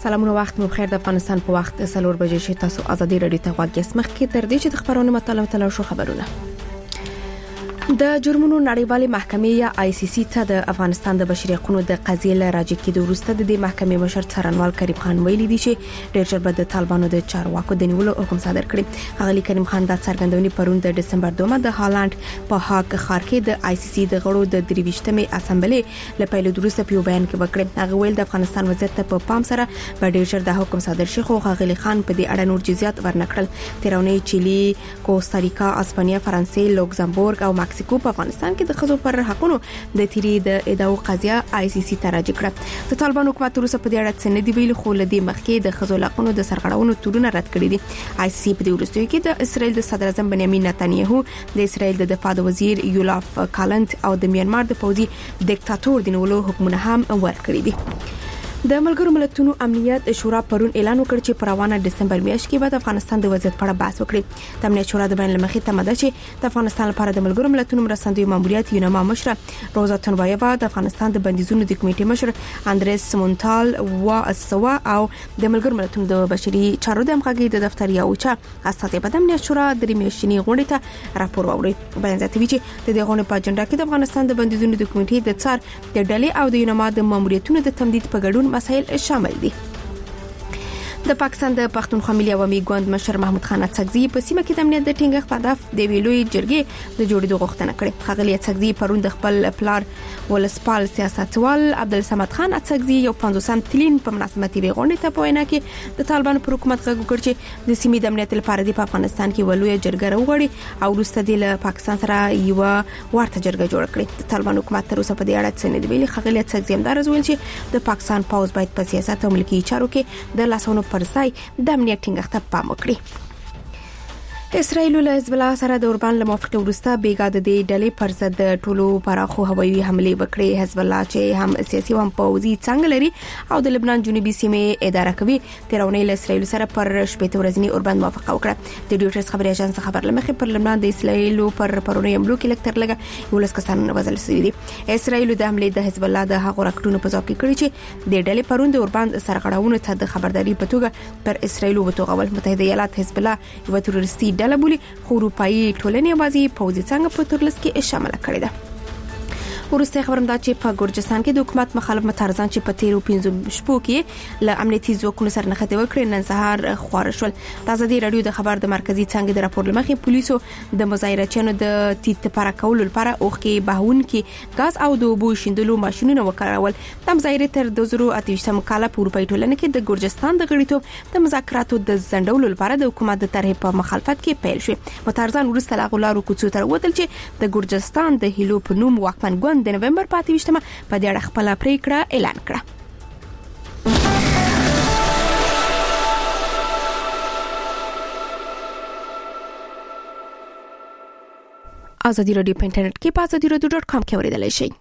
سلامونه وخت مو بخیر. د افغانستان په وخت 4 بجې شي. تاسو ازادي رادیو ته غوږ یاست. مخکې تر دې چې د خبرونو مطلب شو خبرونه. د جرمونو نړیوالې محکمې یا ICC ته د افغانستان د بشري حقوقو د قضیې لراجع کېدو وروسته د دې محکمې مشر څارنوال کریم خان ویلي دی چې ډېر ژر به د طالبانو د چارواکو د نیولو حکم صادر کړي. غلی کریم خان دا څرګندونې پرون د ډسمبر 2 د هالند په هاګ ښار کې د ICC د غړو د 23مې اسمبلې له پیل وروسته په بیان کې وکړ. هغه ویل د افغانستان وضعیت ته په پام سره به ډېر ژر د حکم صادر شي. خو غلی خان په دې اړه نور جزئیات ورنکړل. تیرونی چيلي، کوستاریکا، اسپانیا، فرانسې، لوکزامبورګ او مکسیکو په افغانستان کې د خزو پر حقونو د تیری د ادعو قضیه ICC ته راجع کړه. د طالبان حکومت روسه په دې اړه څه نه دی ویلي، خو لدی مخکې د خزو حقونو د سرغړونو تورونه رد کړی دي. ICC په دې وروستیو کې د اسرائیل د صدر اعظم بنیامین نتنیاهو، د اسرائیل د دفاع وزیر یولاف کالنت او د میانمار د پوځي ډیکټاتور د نیولو حکمونه هم ورکړي دي. د ملګرو ملتونو امنیت شورا پرون اعلان وکړ چې پر روانه دسمبر میاشت کې به د افغانستان د وضعیت په اړه بحث وکړي. د امنیت شورا د بیان لمخې تماده چې د افغانستان لپاره د ملګرو ملتونو مرستندوی ماموریت یونما مشر روزا تنبایeva، د افغانستان د بندیزونو د کمیټې مشر اندریس مونټال و سوا او د ملګرو ملتونو د بشري چارو د همغږي د دفتر یاوچا اساسي په امنیت شورا د میاشتنی غونډې ته راپور ووري. بیان زیاتوي چې د دې غونډې په اجنډا کې د افغانستان د بندیزونو د کمیټې د څار د ډلې او د یونما د ماموریتونو د تمدید په ګډون مسائل شامل دي. د پاکستان د پښتونخوا ملي عوامي ګوند مشر محمود خان اڅکزي په سیمه کې د امنیت د ټینګښت په هدف د ویلوي جرګې د جوړېدو غوښتنه کړې. خغلی اڅکزي پرون د خپل پلار ولسپال سیاستوال عبدالصمد خان اڅکزي یو 50 تلین په مناسبت وی غونډه ته په وینا کې د طالبانو پر حکومت غږ وکړ چې د سیمې د امنیت لپاره د افغانستان کې ولوي جرګه راوړي او وروسته د پاکستان سره یو ورته جرګه جوړ کړي. د طالبانو حکومت تر اوسه په دې اړه څه نه دی ویلي. خغلی اڅکزي هم دا راځول چې د پاکستان پوز باید په سیاست او ملکی چارو کې د لاسونو پر ځای د امنیت ټینګښت ته پام وکړي. اسرائیل له حزب الله سره د اوربان له موافقه وروسته بیګا د دې ډلې پر ضد د ټولو پراخو هوایي حمله وکړي. حزب الله چې هم سیاسي او پوځي څنګه لري او د لبنان جنوبي سیمې اداره کوي، تیرونی له اسرائیل سره پر شپږ ورځنی اوربان موافقه وکړه. د ډیوټرز خبري اژانس خبر لمخې پر لبنان د اسرائیل پر پرونی حملو کې لکتر لګه ولس کسان وزل شوی دي. اسرائیل د حمله د حزب الله د هغو راکټونو په ځواب کې کړی چې د ډلې پرون د اوربان سرغړاونو ته د خبرداري په توګه پر اسرائیل وتوغول. متحده ایالات حزب الله یو تروریستي ډله بولي، خو اروپאי ټولنې بازي پوځي څنګه په تورلس کې شامل کړي ده. ورسته خبرم دا چې په ګورجستان کې د حکومت مخالف مترزان چې په 13 شپو کې له امنیتي ځواکونو سره نښته وکړي نن سهار خوار شول. تازه دی رادیو د خبر د مرکزی څنګه د راپور لمخې پولیسو د مظاهرچیانو د تیت لپاره کول لپاره اوخکي بهون کې غاز او د اوبو شیندلو ماشينونه وکړول. د مظاهره تر 2018 کال په اروپאי ټولنه کې د ګورجستان د غړیتوب د مذاکراتو د ځندولو لپاره د حکومت د طرح په مخالفت کې پیل شو. مترزان ورسته لاغولارو کوڅو تر وتل چې د ګورجستان د هیلو په نوم واکمن ګوند د نومبر 28 په دې اړه خپل پریکړه اعلان کړه. ازادي رادیو په انټرنیټ کې په azadiradio.com کې اوریدلای شئ.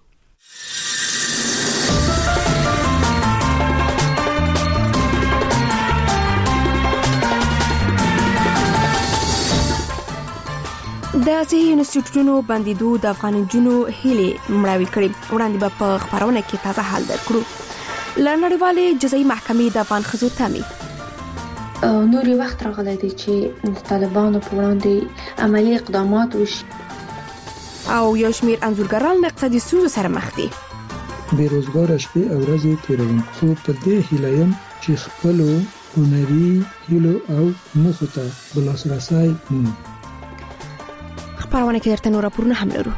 د صحي انسټیټیوټونو بندیدو د افغان جنو هیله مړاوي کړي. وړاندې به په خبرونه کې تازه حال درکړو. لنړیوالې جزایي محکمې د افغان خزو تامي نوري وخت راغلی دی چې د طالبانو په وړاندې عملی اقدامات وشي او یو شمیر انځورګران د اقتصادي ستونزو سره مخ دي. بیروزګار شپې او ورځې تیروي. خو تر دې هیلایم چې خپل هنري هیلو او موخو ته بلاسرسي مومي. خبرونه کې درته نور راپورونه هم لرو.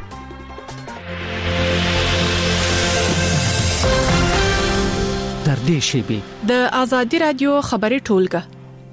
در دې شیبه د ازادي رادیو خبري ټولګه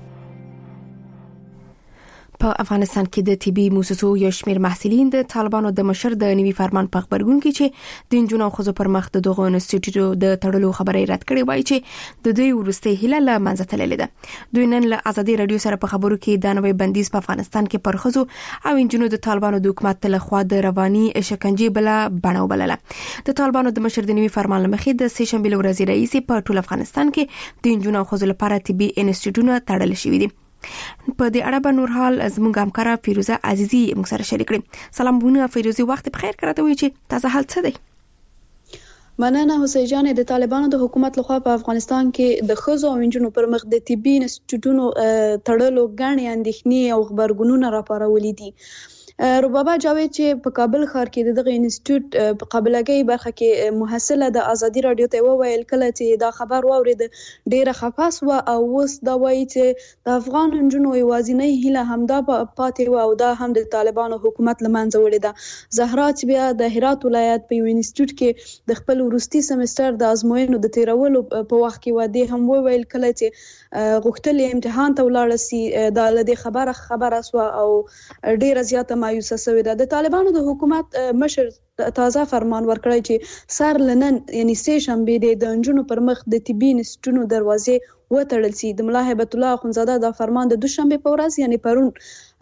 په افغانستان کې د طبي موسسو یو شمیر محصلین د طالبانو د مشر د نوي فرمان په خبرګون کې چې د جنونو خزو پر مخ د دغه انسټیټیوټ د تړلو خبري رد کړې وایي چې د دوی ورسته هیله له منځه تللې ده. دوی نن له ازادي رادیو سره په خبرو کې د نوې بندیز په افغانستان کې پر خزو او انجنونو د طالبانو د حکومت له خوا د رواني شکنجه بل بڼه وبلله. د طالبانو د مشر د نوي فرمان لمخې د سې شنبه ورځ رئیس په ټول افغانستان کې د انجنونو خزو لپاره طبي انسټیټیوټونه تړل شوی دي. په دې اړه به نور حال زموږ همکاره فیروزه عزیزی موږ سره شریک کړي. سلام بونه فیروزه، وخت بخیر. کراته وی چې تازه حال څه دی؟ مننه حسین جان. د طالبانو د حکومت لخوا په افغانستان کې د ښځو او نجونو پر مخ د طبي انسټیټیوټونو تړلو غني اندېښنې او خبرګونونه راپارولې دي. ربابه جاوید چې په کابل ښار کې دغه انسټیټیوټ په قابلګۍ برخه کې محصله د ازادي رادیو ته وویل کله چې دا خبر واورید ډیره خفاس و او اوس دا وایي چې د افغان نجونو یوازینۍ هیله همدا پاتې و او دا هم د طالبانو حکومت لمنځه وړې ده. زهرا چې بیا د هرات ولایت په یو انسټیټیوټ کې د خپل وروستي سمستر د ازموینو د تیرولو په وخت کې و دې هم وویل کله چې غوښتل امتحان ته ولاړ سي دا له دې خبره سو او ډیره زیاته مایوسه شوې ده. د طالبانو د حکومت مشر تازه فرمان ورکړی چې سر لنن یعنی سه شنبه د نجونو پر مخ د طبي انسټیټیوټونو دروازې وتړل سي. د ملا هیبت الله اخونزاده دا فرمان د دوشنبه په ورځ یعنی پرون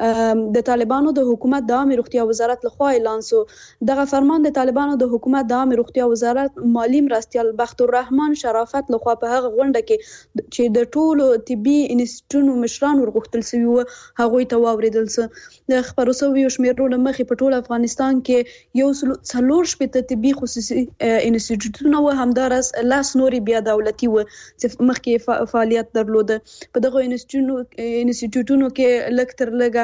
د طالبانو د حکومت د عامه روغتیا وزارت لخوا اعلان شو. دغه فرمان د طالبانو د حکومت د عامه روغتیا وزارت مالی مرستیال بخت الرحمن شرافت لخوا په هغه غونډه کې چې د ټولو طبي انسټیټیوټونو مشران ورغښتل شوی و هغه ته واوریدل شو. د خبرو سوي شمیرو لمخې په ټول افغانستان کې یو څلور شپږ طبي خصوصي انسټیټیوټونه و همدارس لاس نوري بیا دولتي و چې مخکې فعالیت درلوده. په دغه انسټیټیوټونو کې لکتر لګا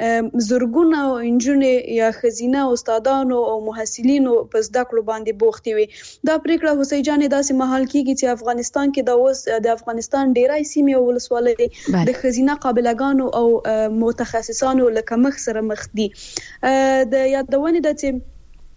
زرګونه انجنونې یا خزینه استادانو او محصلینو په زده کړو باندې بوختي وي. دا پریکړه حسین جان داسې مهال کیږي چې افغانستان کې دا اوس د افغانستان ډیرای سیمې او ولسوالۍ د خزینه قابلګانو او متخصصانو لکه مخ سره مخ دي. د یادونه ده چې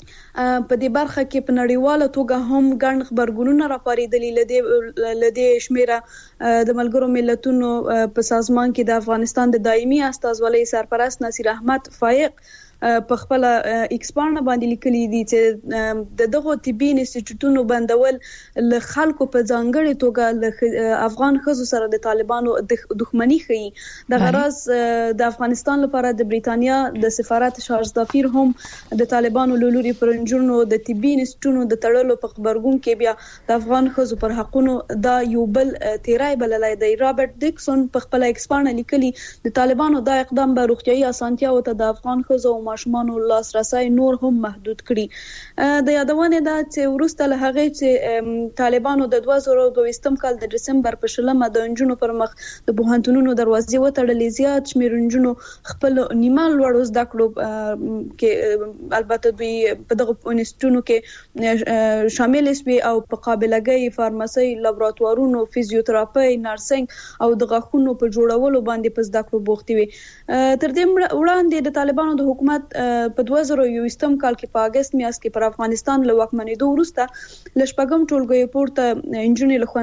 په دې برخه کې په نړیواله توګه هم ګڼ خبرګونونه راپارېدلي لدې شمیره د ملګرو ملتونو په سازمان کې د افغانستان د دایمي استازولۍ سرپرست نصیر احمد فائق په خپل ایکس باندې باندې لیکلي دي چې دغه طبي انسټیټیوټونو بندول له خلکو په ځانګړي توګه له افغان خزو سره د طالبانو دښمنی ښيي. د غرض د افغانستان لپاره د بریتانیا د سفارت شارژ دافیر هم د طالبانو لوري پرنجونو د طبي انسټیټیوټونو د تړلو په خبرګون کې بیا د افغان خزو پر حقونو دا یو بل تیرای بللای دی. رابرټ ډیکسون په خپل ایکس باندې لیکلي د طالبانو دا اقدام به روغتيایي اسانتیا او د افغان خزو ماشومان لاسرسي نور هم محدود کړي. د یادونه ده چې ورسته له هغه چې طالبانو د 2022 کال د دسمبر په شلمه د انجونو پر مخ د پوهنتونونو دروازې وتړلې زیات شمېر انجونو خپل نیمه لوړ زده کړو کې البته دوی په دغه انسټیټیوټونو کې شامل شوي او په قابلګۍ فارماسي لابراتوارونو فزیوتراپي نرسنګ او د غاښونو په جوړولو باندې په زده کړو بوختي وي. تر دې وړاندې د طالبانو د حکومت په 2021 کال کې په اگست میاشت کې پر افغانستان له واکمنېدو وروسته لشپږم ټولګي پورته انجونې له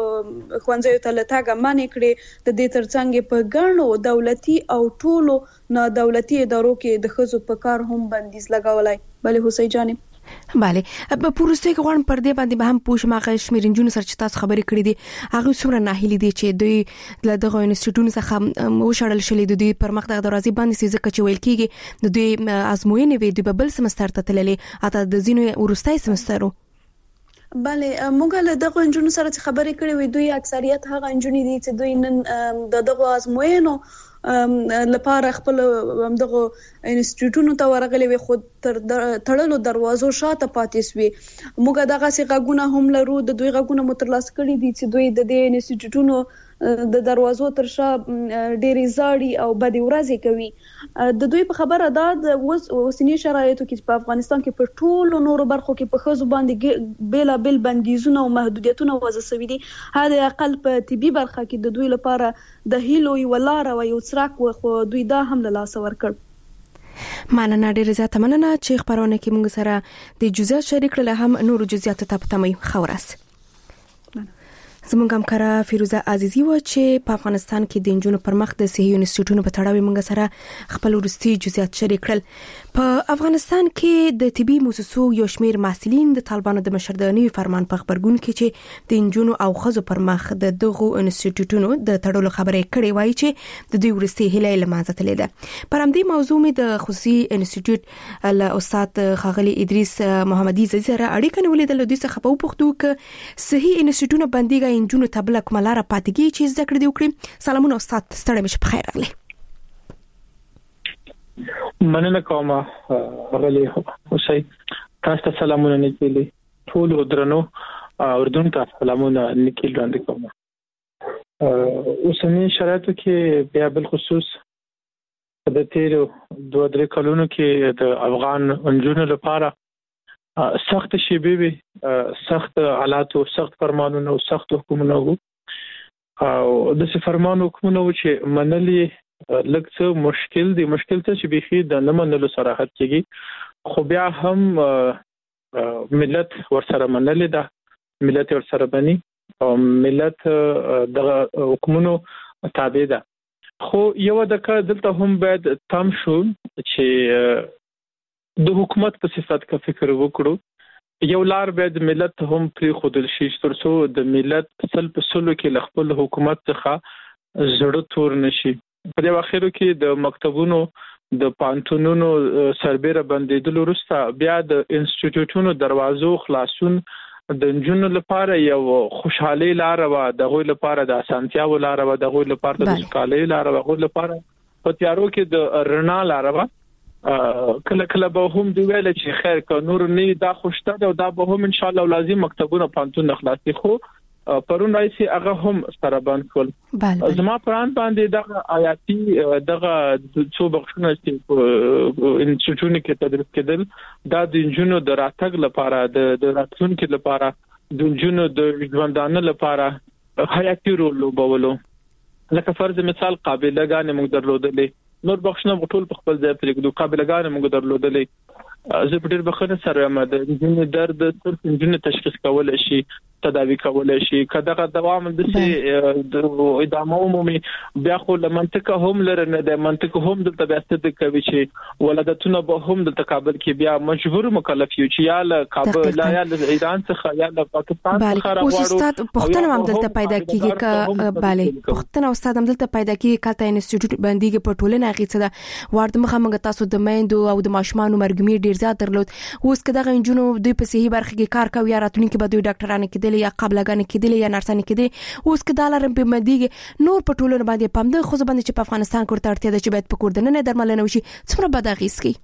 خوانځي ته لټاګه مانې کړې. د دې ترڅنګ په ګڼو دولتي او ټولو نادولتي ادارو کې د خزو په کار هم بندیز لګولای. بله حسین جان bale په پروسته کې غوړم پر دې باندې به هم پوښ ماغه شمیرنجونو سره چې تاسو خبرې کړې دي هغه څومره ناهیلي دي چې دوی له دغه انسټیټیوټونو څخه وشړل شلې د دوی پر مخ د دروازې باندې سې ځکه چې ویل کېږي د دوی ازموینې وي د بل سمستر ته تللې اته د زینو ورستای سمسترو. بله موږ له دغه انجونو سره خبرې کړې وې دوی اکثریت هغه انجونې دي چې دوی نن دغه ازموینو لپاره خپل دغه انسټیټیوټونو ته ورغلي وي خو تر تړلو دروازو شاته پاتې سوي. موږ دغه غږونه هم لرو د دوی غږونه مترلاسه کړي دي چې دوی د دې انسټیټیوټونو د دروازو تر شا ډېری زاړي او بد ورځې کوي. د دوی په خبره دا د اوسنی شرایطو کې په افغانستان کې په ټولو نورو برخو کې په خزو باندې بیل بیل بندیزونه او محدودیتونه وضع شوي دي. هدا اقل په طبي برخه کې د دوی لپاره د هیلو ولاره او یو څراک خو دوی دا هم له لاس ورکړ. مننه ډېر زیات مننه چې خبرونه کې موږ سره د جزئیات شریک کړل هم نور جزئیات ته پتمي خورس. زموږ همکاره فیروزه عزیزی و چې په افغانستان کې د انجونو پر مخ د صحي انسټیټیوټونو په تړاو موږ سره خپل ورستي جزئیات شریک کړل. په افغانستان کې د طبي مؤسسو یو شمېر محصلین د طالبانو د مشرداني فرمان په خبرګون کې چې د انجونو او خزو پر مخ د دغه انسټیټیوټونو د تړلو خبرې کړې وایي چې د دوی ورستي هله لمانځه تللی ده. پر همدې موضوع مې د خصوصي انسټیټیوټ له استاد خاغلی ادریس محمدي سره اړیکه نیولې ده. د څه په پښتو کې صحي انسټیټیوټونه بنديږي انجونو تبله کوملاره پاتګي چې ذکر دی وکړي. سلامونه استاد ستړي مشه په خیر راغلی. مننه کوم غلي حسین تاسو ته سلامونه نکلي. ټول درنو اردوونکو سلامونه لیکل وړاندې کوم. اوسنی شرایطو کې بیا بل خصوص د تیر 2-3 کلونو کې د افغان انجونو لپاره سخت شیبې وي، سخت حالات او سخت فرمانونه او سخت حکومتونه وو او د فرمان حکومتونه چې منلي لږ څه مشکل څه چې بيخي د نه منلو صراحت کېږي، خو بیا هم ملت ورسره منلي ده، ملت ورسره بني او ملت د حکومتونو تابع ده. خو یو دلته هم باید تام شو چې د حکومت په صفت کا فکر وکړو. یو لار باید ملت هم پری خودل شي ترڅو د ملت په سلو کې خپل حکومت څخه زړه تور نشي. په دې واخیرو کې د مکتبونو د پانتونونو سربېره بندیدل وروسته بیا د انسټیټیوټونو دروازو خلاصون د جنونو لپاره یو خوشحالي لار و، د غوي لپاره د اسانتیا و لار و، د غوي لپاره د سکالي لار و، غوي لپاره په تیارو کې د رڼا لار و. کله به هم دی ویل چې خیر که نور نه دا خوشته ده او دا به هم ان شاء الله لازم مکتبونه پانتون خلاصي. خو پرون راځي هغه هم سره باندې کول زما پران باندې دغه آیاتي دغه څو بخښنه چې انسټیټیوټونو کې تدریس کېدل دا د انجونو د راتګ لپاره د راتلونکو لپاره د انجونو د ژوندانه لپاره حیاتي رول لوبولو. لکه فرض مثال قابلګان موږ درلودلې، نور بخښنه ټول په خپل ځای پرېږدو، قابلګان موږ درلودلې. زه په ډېر بخښنه سره یم د انجونو درد صرف انجونو تشخیص کول شي، تداوی کول شي، کداغه دوام د ادامه عمومي بیا خو لمنطقه هم لرنه د منطقه هم د تبعثت کوي چې ولادتونه به هم د تقابل کې بیا مجبور مکلف یو چې یا له کابل یا له ایران څخه یا له پاکستان څخه راوړو. استاد پښتنه هم دلته پیدا کیږي ک bale پښتنه استاد هم دلته پیدا کیږي کته انسټیټیوټ باندې په ټولنه غیڅه ده ورته مخه موږ تاسو د میندو او د ماشومان مرګمي ډیر زیات درلود. اوس کداغه انجونو دوی په صحیح برخه کې کار کوي یا راتلونکي به دوی ډاکټرانه کېدل یا قابلګان کېدل یا نرسانه کېدل. اوس کدالر په مدیګ نور په ټولنه باندې پام ده خو باندې چې په افغانستان کې ورته اړتیا ده چې باید په کوردنه درملنه وشي. څومره بد اغیز کوي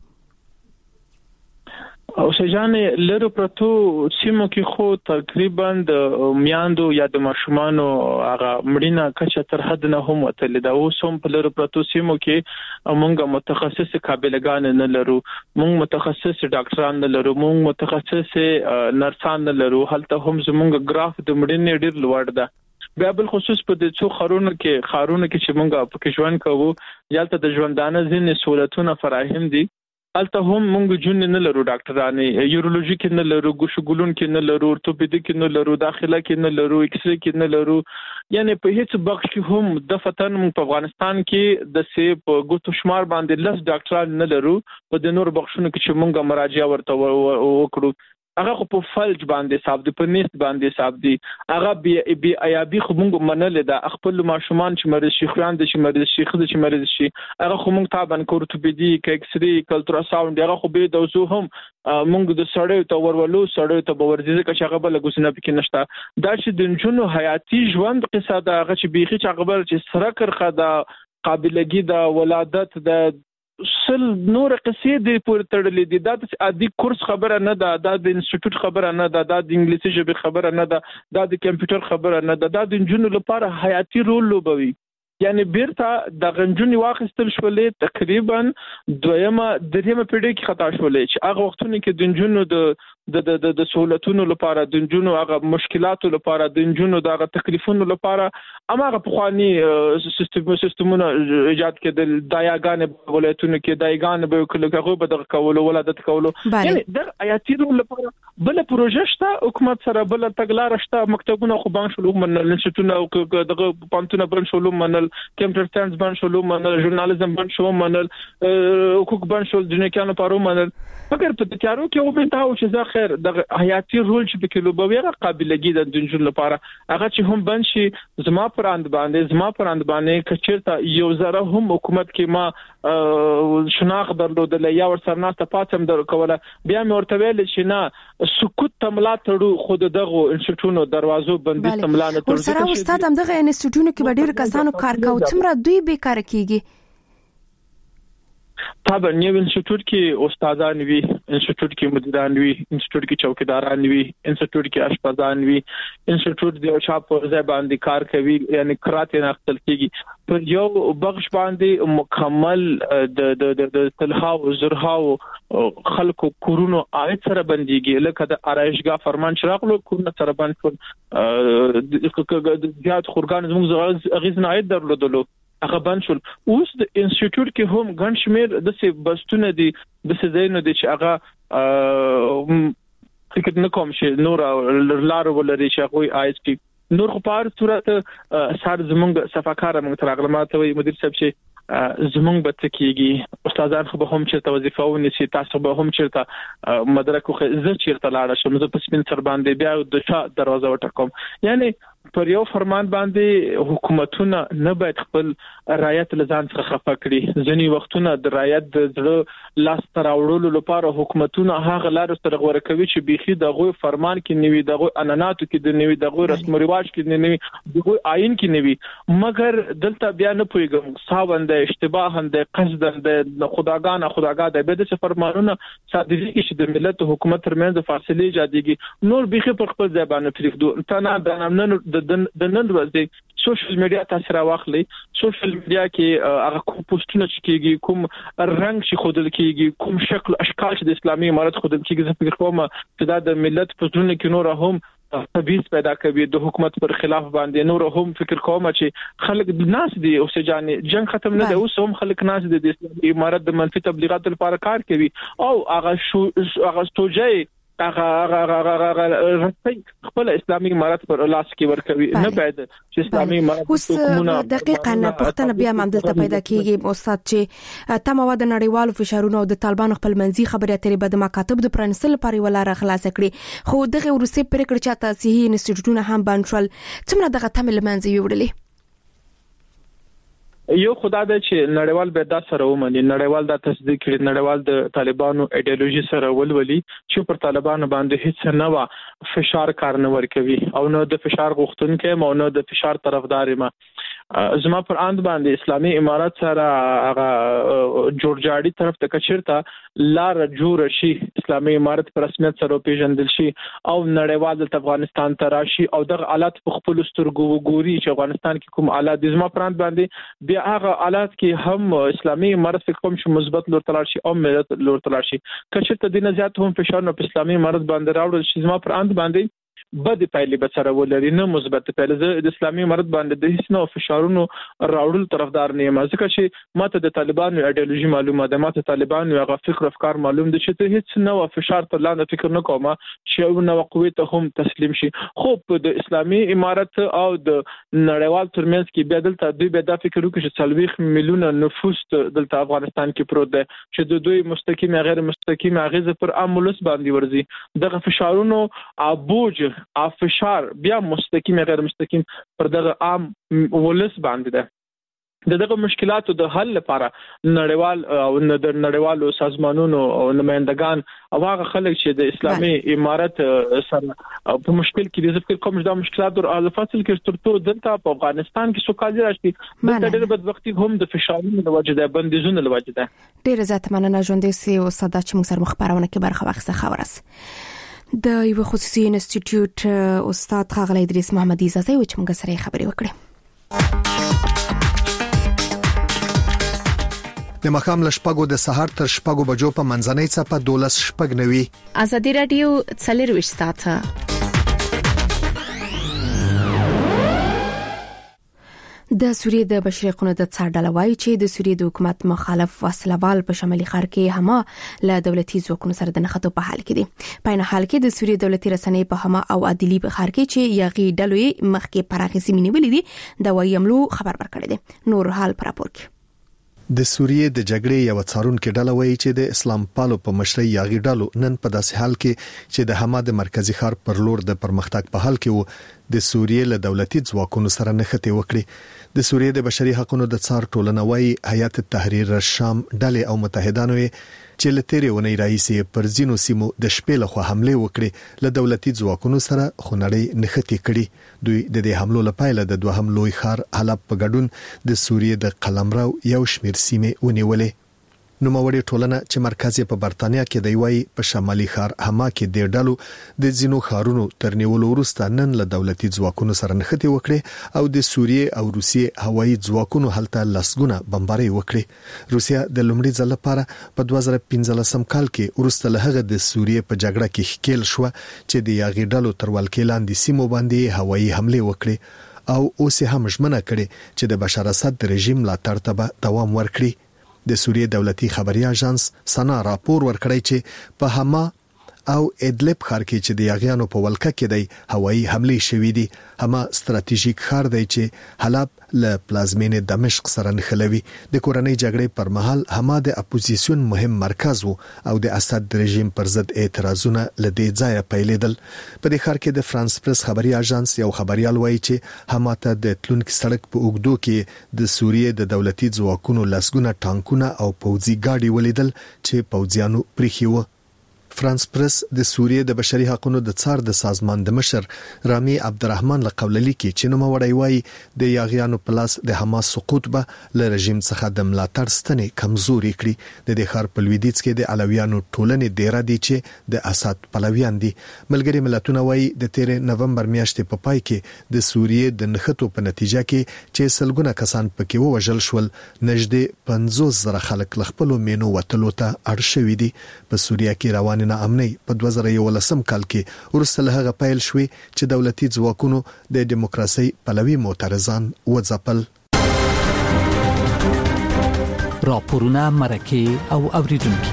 او شجانه لرو پرتو سیمو کې خو تقریبا د میاندو یا د ماشومانو هغه مړینه کچه تر حد نه هم وتل دا. اوس هم په لرو پرتو سیمو کې موږ متخصص قابلګان نه لرو، موږ متخصص ډاکټران نه لرو، موږ متخصص نرسان نه لرو. هلته هم زموږ ګراف د مړینې ډیر لوړ ده. بیا بل خصوص په دې څو خارونو کې چې موږ په کې ژوند کوو یالته د ژوندانه ځینې سہولتونه فراهم دي. الته هم موږ جون نه لرو، ډاکټرانه یورولوژي کې نه لرو، ګوشګولون کې نه لرو، ورتوپیدیک کې نه لرو، داخله کې نه لرو، ایکس ری کې نه لرو. یعنی په هیڅ بخش کې هم د فتن په افغانستان کې د سی په ګوتو شمار باندې لس ډاکټران نه لرو. په د نور بخښونو کې چې موږ مراجعه ورته وکړو هغه په فلج باندې حساب دي، په نیست باندې حساب دي. هغه بي ایابي خو موږ منل ده خپل ماشومان چې مریض شي، خويند چې مریض شي، خدای چې مریض شي هغه خو موږ تابع کورتوپیدي ایکس ری الټراساوند هغه خو به د وسو هم موږ د سړیو ته ورولو، سړیو ته باورځي چې هغه بل غوسنه پکې نشته. دا چې د جنونو حياتي ژوند قصه ده هغه چې بيخي چې هغه بل چې سره کرخه ده قابلګي ده ولادت ده سل نور قصې د پور تړلې دي. دا د عادي کورس خبره نه ده، دا د انسټیټیوټ خبره نه ده، دا د انګلیسي ژبې خبره نه ده، دا د کمپیوټر خبره نه ده. دا د جنونو لپاره حیاتي رول لوبوي. یعنی بیرته د غنجونی واخستل شولې تقریبا دویمه دریمه پیړۍ کې خطا شولې چې هغه وختونه کې د جنونو د سہولتونو لپاره د جنونو هغه مشکلاتو لپاره د جنونو د تکلیفونو لپاره هغه پخوانی سیستمونه ایجاد کېدل. دایاګان ولایتونو کې دایګان به کله به د کولو ولادت کولو یعنی د حیاتي رول لپاره بل پروژه شته، حکومت سره بل تګلار شته. مکتبونه خو بان شلو منل، انسټیټونه او دغه پانتونه بن شلو منل، کمپیوټر ساينس بن شلو منل، ژورنالیزم بن شلو منل، حقوق بن شلو جنکانو پارو منل. مګر په تیارو کې او بنت او چې زه خیر د حیاتي رول چې په کلو به هغه قابلګي د دنجل لپاره هغه چې هم بنشي زما پراند باندې کچرته یو زره هم حکومت کې ما شناخ درلودل یا ور سره نه پاتم در کوله. بیا مې ورته ویل چې نه سکوت تملا تړو خود دغه انسټیټونو دروازو بندي تملا نه تړو. سره استاد هم دغه انسټیټونو کې به ډیر کسانو کار کوي، څومره دوی به کار کوي؟ طبعا یو انسټیټیوټ کې استادان وي انسټیټیوټ کې مدیران وي، انسټیټیوټ کې چوکیداران وي، انسټیټیوټ کې اشپزان وي، انسټیټیوټ د چا په ځای باندې کار کوي، یعنی کراته نه خپل کېږي پر یو بخش باندې مکمل د تلهاو زرهاو خلکو کورونو آیت سره بنديږي، لکه د آرایشګاه فرمان شراغلو کورونه سره بند شول، زیات خورګان زموږ غیزن آیت درلودلو هغه بند شول. اوس د انسټیټیوټ کې هم ګڼ شمېر د څه بستونه دي، د څه ځایونه دي چې هغه فکر نه کوم چې نور لار ولري چې هغه آیت کې نور خو په هر صورت سر زمونږ صفاکار موږ تر اغلمات وي مدیر صاحب چې زمونږ به تکیږي، استادان خو به هم چیرته وظیفه ونیسي، تاسو به هم چیرته مدرک خو زه چیرته لاړ شم، زه په سپین سر باندې بیا د چا دروازه وټکم. یعنی پر یو فرمان باندې حکومتونه نه باید خپل رعایت لزان څخه خفه کړي. ځینی وختونه د رعایت د زړه لاس تر اورولو لپاره حکومتونه هغه لار سره غوړه کوي چې بيخي دغه فرمان کې نیوي، دغه اناناتو کې د نیوي، دغه رسم او رواج کې نیوي، دغه آئین کې نیوي، مګر دلته بیا نه پويګم صاحبنده اشتباهنده قصدنده خداګان د بده فرمانونه صادري کې چې د ملت حکومت ترمنځ فاصله ایجادېږي. نور بيخي پر خپل ځای باندې پریږدو ته نه د نن ورځې سوشل میډیا تاثیر واخلي. سوشل میډیا کې هغه کوم پوسټونه چې کېږي، کوم رنگ چې خودل کېږي، کوم شکل اشکال چې د اسلامي امارت خودل کېږي، زه فکر کوم چې دا د ملت په ژوند کې نور هم تبعیض پیدا کوي، د حکومت پر خلاف باندې نور هم فکر کوم چې خلک ناس دي او سجاني جنگ ختم نه دی، اوس هم خلک ناس دي د اسلامي امارت د منفي تبلیغات لپاره کار کوي او هغه توجه هغه خپل اسلامي امارت پر لاس کې ورکوي. نه باید چې اسلامي امارت حکومتونه دقیقاً پښتنه بیا ممدلته پیدا کیږي استاد چې تمام د نړیوالو فشارونو او د طالبان خپل منځي خبرې اترې بد مکاتب د پرانسل لپاره ولاره خلاص کړي، خو دغه روسي پریکړه چې تاسو انسټیټیوټونه هم بند شول، څومره دغه تمل منځي وړلې؟ یو خدای د چې نړیوال به دا سره ومني، نړیوال دا تصدیق کړي، نړیوال د طالبانو ایډیالوژي سره ولولي چې پر طالبانو باندې هیڅ نه وا فشار کار نه ورکوي او نو د فشار غوښتونکو او نو د فشار طرفدار ما زما پر اند باندې اسلامي امارات سره هغه جوړجاړي طرف ته کچرتا لار جوړ شي، اسلامي امارات پر رسمیت سره پیژندل شي او نړیوال د افغانستان تراشي او د حالات په خپل سترګو وګوري چې افغانستان کې کوم حالات د زما پر اند باندې بیا هغه حالات کې هم اسلامي امارات کوم چې مثبت لور تلل شي او ملت لور تلل شي، کچرته د نه زیات هم فشار نو په اسلامي امارات باندې راوړل شي، زما پر اند باندې بد پایلې به سره ولري، نه مثبت پایلې. د اسلامي امارت باندې د هیڅ نو فشارونو راوړل طرفدار نه یم، ځکه چې ماته د طالبانو ایډیالوژي معلومه ده، ماته طالبانو هغه فکر افکار معلوم دي چې ته هیڅ نو فشار ته لاندې فکر نه کوم چې یو نو قوت ته هم تسلیم شي. خو په د اسلامي امارت او د نړیوال ترمنځ کې بیا دلته دوی به دا فکر وکړي چې 40 میلیونه نفوس دلته افغانستان کې پروت دی چې د دوی مستقیم یا غیر مستقیم اغیزه پر عامولس باندې ورزي. دغه فشارونو ابوج فشار بیا مستقیم یا غیر مستقیم پر دغه عام ولس باندې ده. دغه مشکلاتو د حل لپاره نړیوال او د نړیوالو سازمانونو او نمائندگان او هغه خلک چې د اسلامي امارت سره په مشکل کې دي، ځکه کوم دا مشکلات او فاصل کې ترټو دلته په افغانستان کې سوکالي راشي، د ډېر بدبختی هم د فشارونو د وجې ده، بندیزونو د وجې ده. ډېر زیات مننه ژوندې سي او صدا چې موږ سره مخبرونه کې برخه واخیسته. خبرس د یو خصوصي انسټیټیوټ استاد ښاغلی ادریس محمدي اجازه و چې موږ سره خبرې وکړو. د مخام لشپګو د سحر تر شپګو بجو په منځنۍ صفه 12 شپګ نوي ازادي رادیو 40 ساعته. د سوریې د بشري حقوقو د څارډله وایي چې د سوریې د حکومت مخالف وسلوال په شمالي ښار کې هما له دولتي ځواکونو سره د نښتو په حال کې دي. په این حال کې د سوریې دولتي رسنۍ په هما او عدلی په ښار کې چې یغي ډلوي مخکې پراخې سیمې نیولې دي د وایملو خبر ورکړی دی. نور حال پر راپور کې د سوریې د جګړې یو څارونکو ډله وایي چې د اسلام پالو په مشرۍ یغي ډلو نن په داسې حال کې چې د هما د مرکزی ښار پر لور د پرمختګ په حال کې وو د سوریې له دولتي ځواکونو سره نښتې وکړي. د سوریې د بشري حقوقو د څار ټولنه وایي هیئت تحریر الشام ډلې او متحدانو چې له تیرې ونې راهیسې پر ځینو سیمو د شپې لخوا حمله وکړي له دولتي ځواکونو سره خونړۍ نښتې کړي. دوی د دې حملو لپاره د دوهم لوی ښار حلب په ګډون د سوریې د قلمرو یو شمېر سیمې ونیولې. نوموړي ټولنه چې مرکز یې په برتانیا کې دی وایي په شمالي ښار هما کې د ډالو د ځینو ښارونو تر نیولو وروسته نن له دولتي ځواکونو سره نښتې وکړي او د سوریې او روسیې هوایي ځواکونو هلته لسګونه بمبارۍ وکړي. روسیا د لومړي ځل لپاره په 2015 کال کې وروسته له هغه د سوریې په جګړه کې ښکیل شو چې د یاغي ډالو تر ولکې لاندې سیمو باندې هوایي حمله وکړي او اوس هم ژمنه کړې چې د بشار اسد رژیم ملاتړ ته دوام ورکړي. د سوریې دولتي خبري اژانس سنا راپور ورکړی چې په هما او ادلب ښار کې چې د یاغیانو په ولکه کې دی هوایي حمله شوې دي. هما ستراتیژیک ښار دی چې حلب له پلازمینې دمشق سره نښلوي. د کورنۍ جګړې پر مهال هما د اپوزیسیون مهم مرکز وو او د اسد رژیم پر ضد اعتراضونه لدې ځایه پیلېدل. په دې ښار کې د فرانس پریس خبري اژانس یو خبريال وایي چې هما ته د تلونکي سړک په اوږدو کې د سوریې د دولتي ځواکونو لسګونه ټانکونه او پوځي ګاډي ولیدل چې پوځیانو پریخي وو. فرانس پریس د سوریې د بشري حقوقو د څار د سازمان د مشر رامي عبدالرحمن لقوللی کې چې نو وړي وایي د یاغیانو پلاس د حماس سقوط به له رژیم څخه د ملاتړ ستنې کمزوري کړي. د دې ښار په لویدیځ کې د علویانو ټولنې ډیره دي چې د اسد پلویان دي. ملګری ملتونه وایي د 13 نومبر میاشتې په پای کې د سوریې د نښتو په نتیجه کې چې سلګونه کسان پکې ووژل شول نږدې 50,000 خلک له خپل مینو وتلو ته اړ شوي دي. په سوریه کې روان ناامنۍ په 2011 کال کې وروسته له هغه پیل شوې چې دولتي ځواکونو د دیموکراسي پلوي معترضان وځپل. راپورونه مرکه او اوریدونکو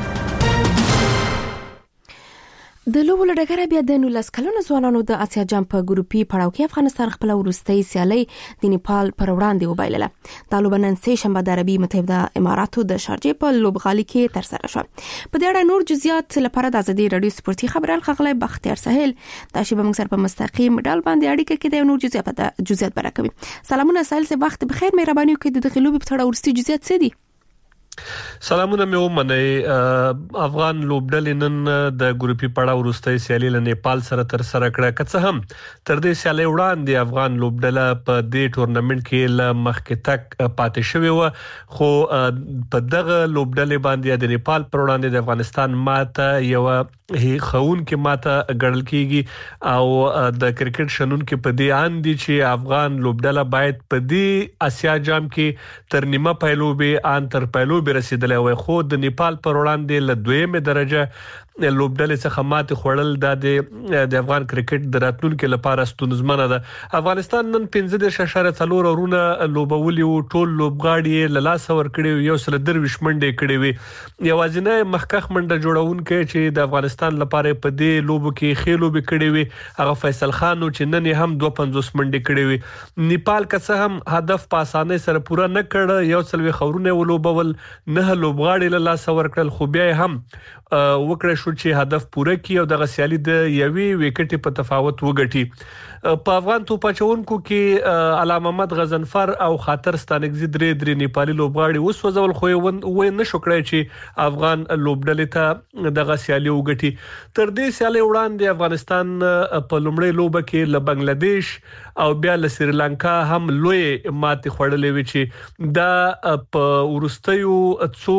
د لوبو لړګره بیا د 19 کلونو ځوانانو د اسیا جام په ګروپي پړاو کې افغانستان خپل ورستۍ سیالي د نیپال پر وړاندې وبایلله. د لوبنان سه شنبه د عربي متحده اماراتو د شارجې په لوبغالي کې تر سره شو. په دې اړه نور جزئیات لپاره د ازادي رادیو سپورتي خبرال خغلی بختیار سهیل د شی بمنګ سره په مستقیم ډال باندې اړیکه کې د نور جزئیات برکوي. سلامونه سهیل، سه وخت بخیر، مهرباني وکړئ د دغه لوبي په اړه ورستۍ جزئیات څه دي؟ سلامونه مې ومنئ. افغان لوبډلې نن د ګروپي پړاو وروستۍ سیالي له نیپال سره تر سره کړه. که څه هم تر دې سیالي وړاندې افغان لوبډله په دې ټورنمنت کې له مخکې تک پاتې شوې و، خو په دغه لوبډلې باندې د نیپال پر وړاندې د افغانستان ماته یو خون کې ماته ګړل کیږي او د کرکټ شنونکو په دې اند دي چې افغان لوبډله باید په دې اسیا جام کې تر نیمه پایلوبې ان تر پایلوبې رسیدلې وي، خو د نیپال پر وړاندې له دویمه درجه لوبډلې څخه ماته خوړل د افغان کرکټ د راتلونکو لپاره ستونزمنه ده. افغانستان نن 15.4 اورونه لوبولي او ټول لوبغاړي له لاس ور کړی یو سل درویش منډه کړی وي. یوازینه مخکخ منډه جوړونکې چې د افغانستان لپاره په دې لوبو کې خېلو به کړی وي هغه فیصل خان او چې نن هم 250 منډه کړی وي. نیپال که څه هم هدف په اسانۍ سره پوره نه کړ، یو سل خورونه ولوبول، نه لوبغاړي له لاس ور کړل، خو بیا هم وکړه شو چې هدف پوره کړي او د سیالي د یوې وکټې په تفاوت وګټي. په افغان توپچونکو کې علامه محمد غزنفر او خاطر ستانګزي درې نیپالي لوبغاړي وسوځول، خو یې نشو کړی چې افغان لوبډلې ته د سیالي وګټي. تر دې سیالي وړاندې افغانستان په لومړۍ لوبه کې له بنگلاديش او بیا له سریلانکا هم لوی ماتې خوړلې وي چې دا په ورستیو څو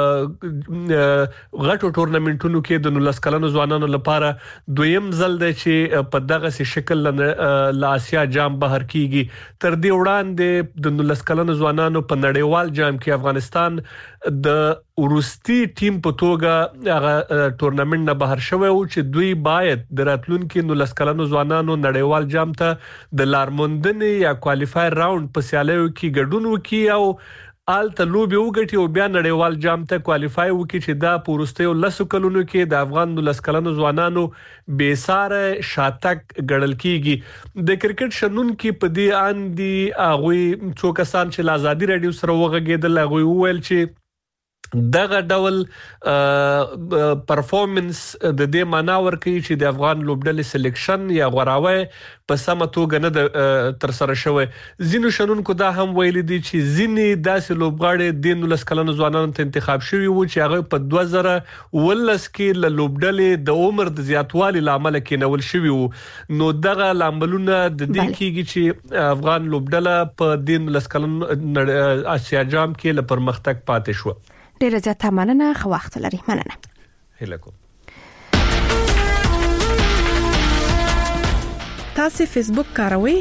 غټو ټورنمنټونو کې د 19 کلنو ځوانانو لپاره دویم ځل دی چې په دغه شکل له اسیا جام بهر کیږي. تر دې وړاندې د 19 کلنو ځوانانو په نړیوال جام کې افغانستان د ورستي ټیم په توګه هغه ټورنمنت نه بهر شوی او چې دوی باید د راتلونکو 19 کلنو ځوانانو نړیوال جام ته د لارموندنې یا کوالیفایر راوند په سیالیو کې ګډون وکړي او آلته لوبي وګټي او بیا نړیوال جام ته کوالیفای وکړي چې دا پورستیو لسو کلونو کې د افغان 19 کلنو ځوانانو بیساره شاتک ګړل کیږي. د کرکټ شنونکو په دې اندي هغه څو کسان چې آزادي رادیو سره وغږیدل هغه وویل چې دغه ډول پرفورمنس د دې معنا ورکوي چې د افغان لوبډلې سلیکشن یا غوراوي په سمه توګه نه تر سره شوی. زینو شنونکو دا هم ویل دي چې زینی داسې لوبغاړي د 19 کلنو ځوانانو ته انتخاب شوی وو چې هغه په 2019 کې له لوبډلې د عمر د زیاتوالي لامل کې نول شوی وو. نو دغه لاملونه د دې کېږي چې افغان لوبډله په 19 کلنو اسیا جام کې له پرمختګ پاتې شو. ډیره زیاته مننه، خو وخت لري. مننه. هیله کوم. تاسو فیسبوک کاروئ؟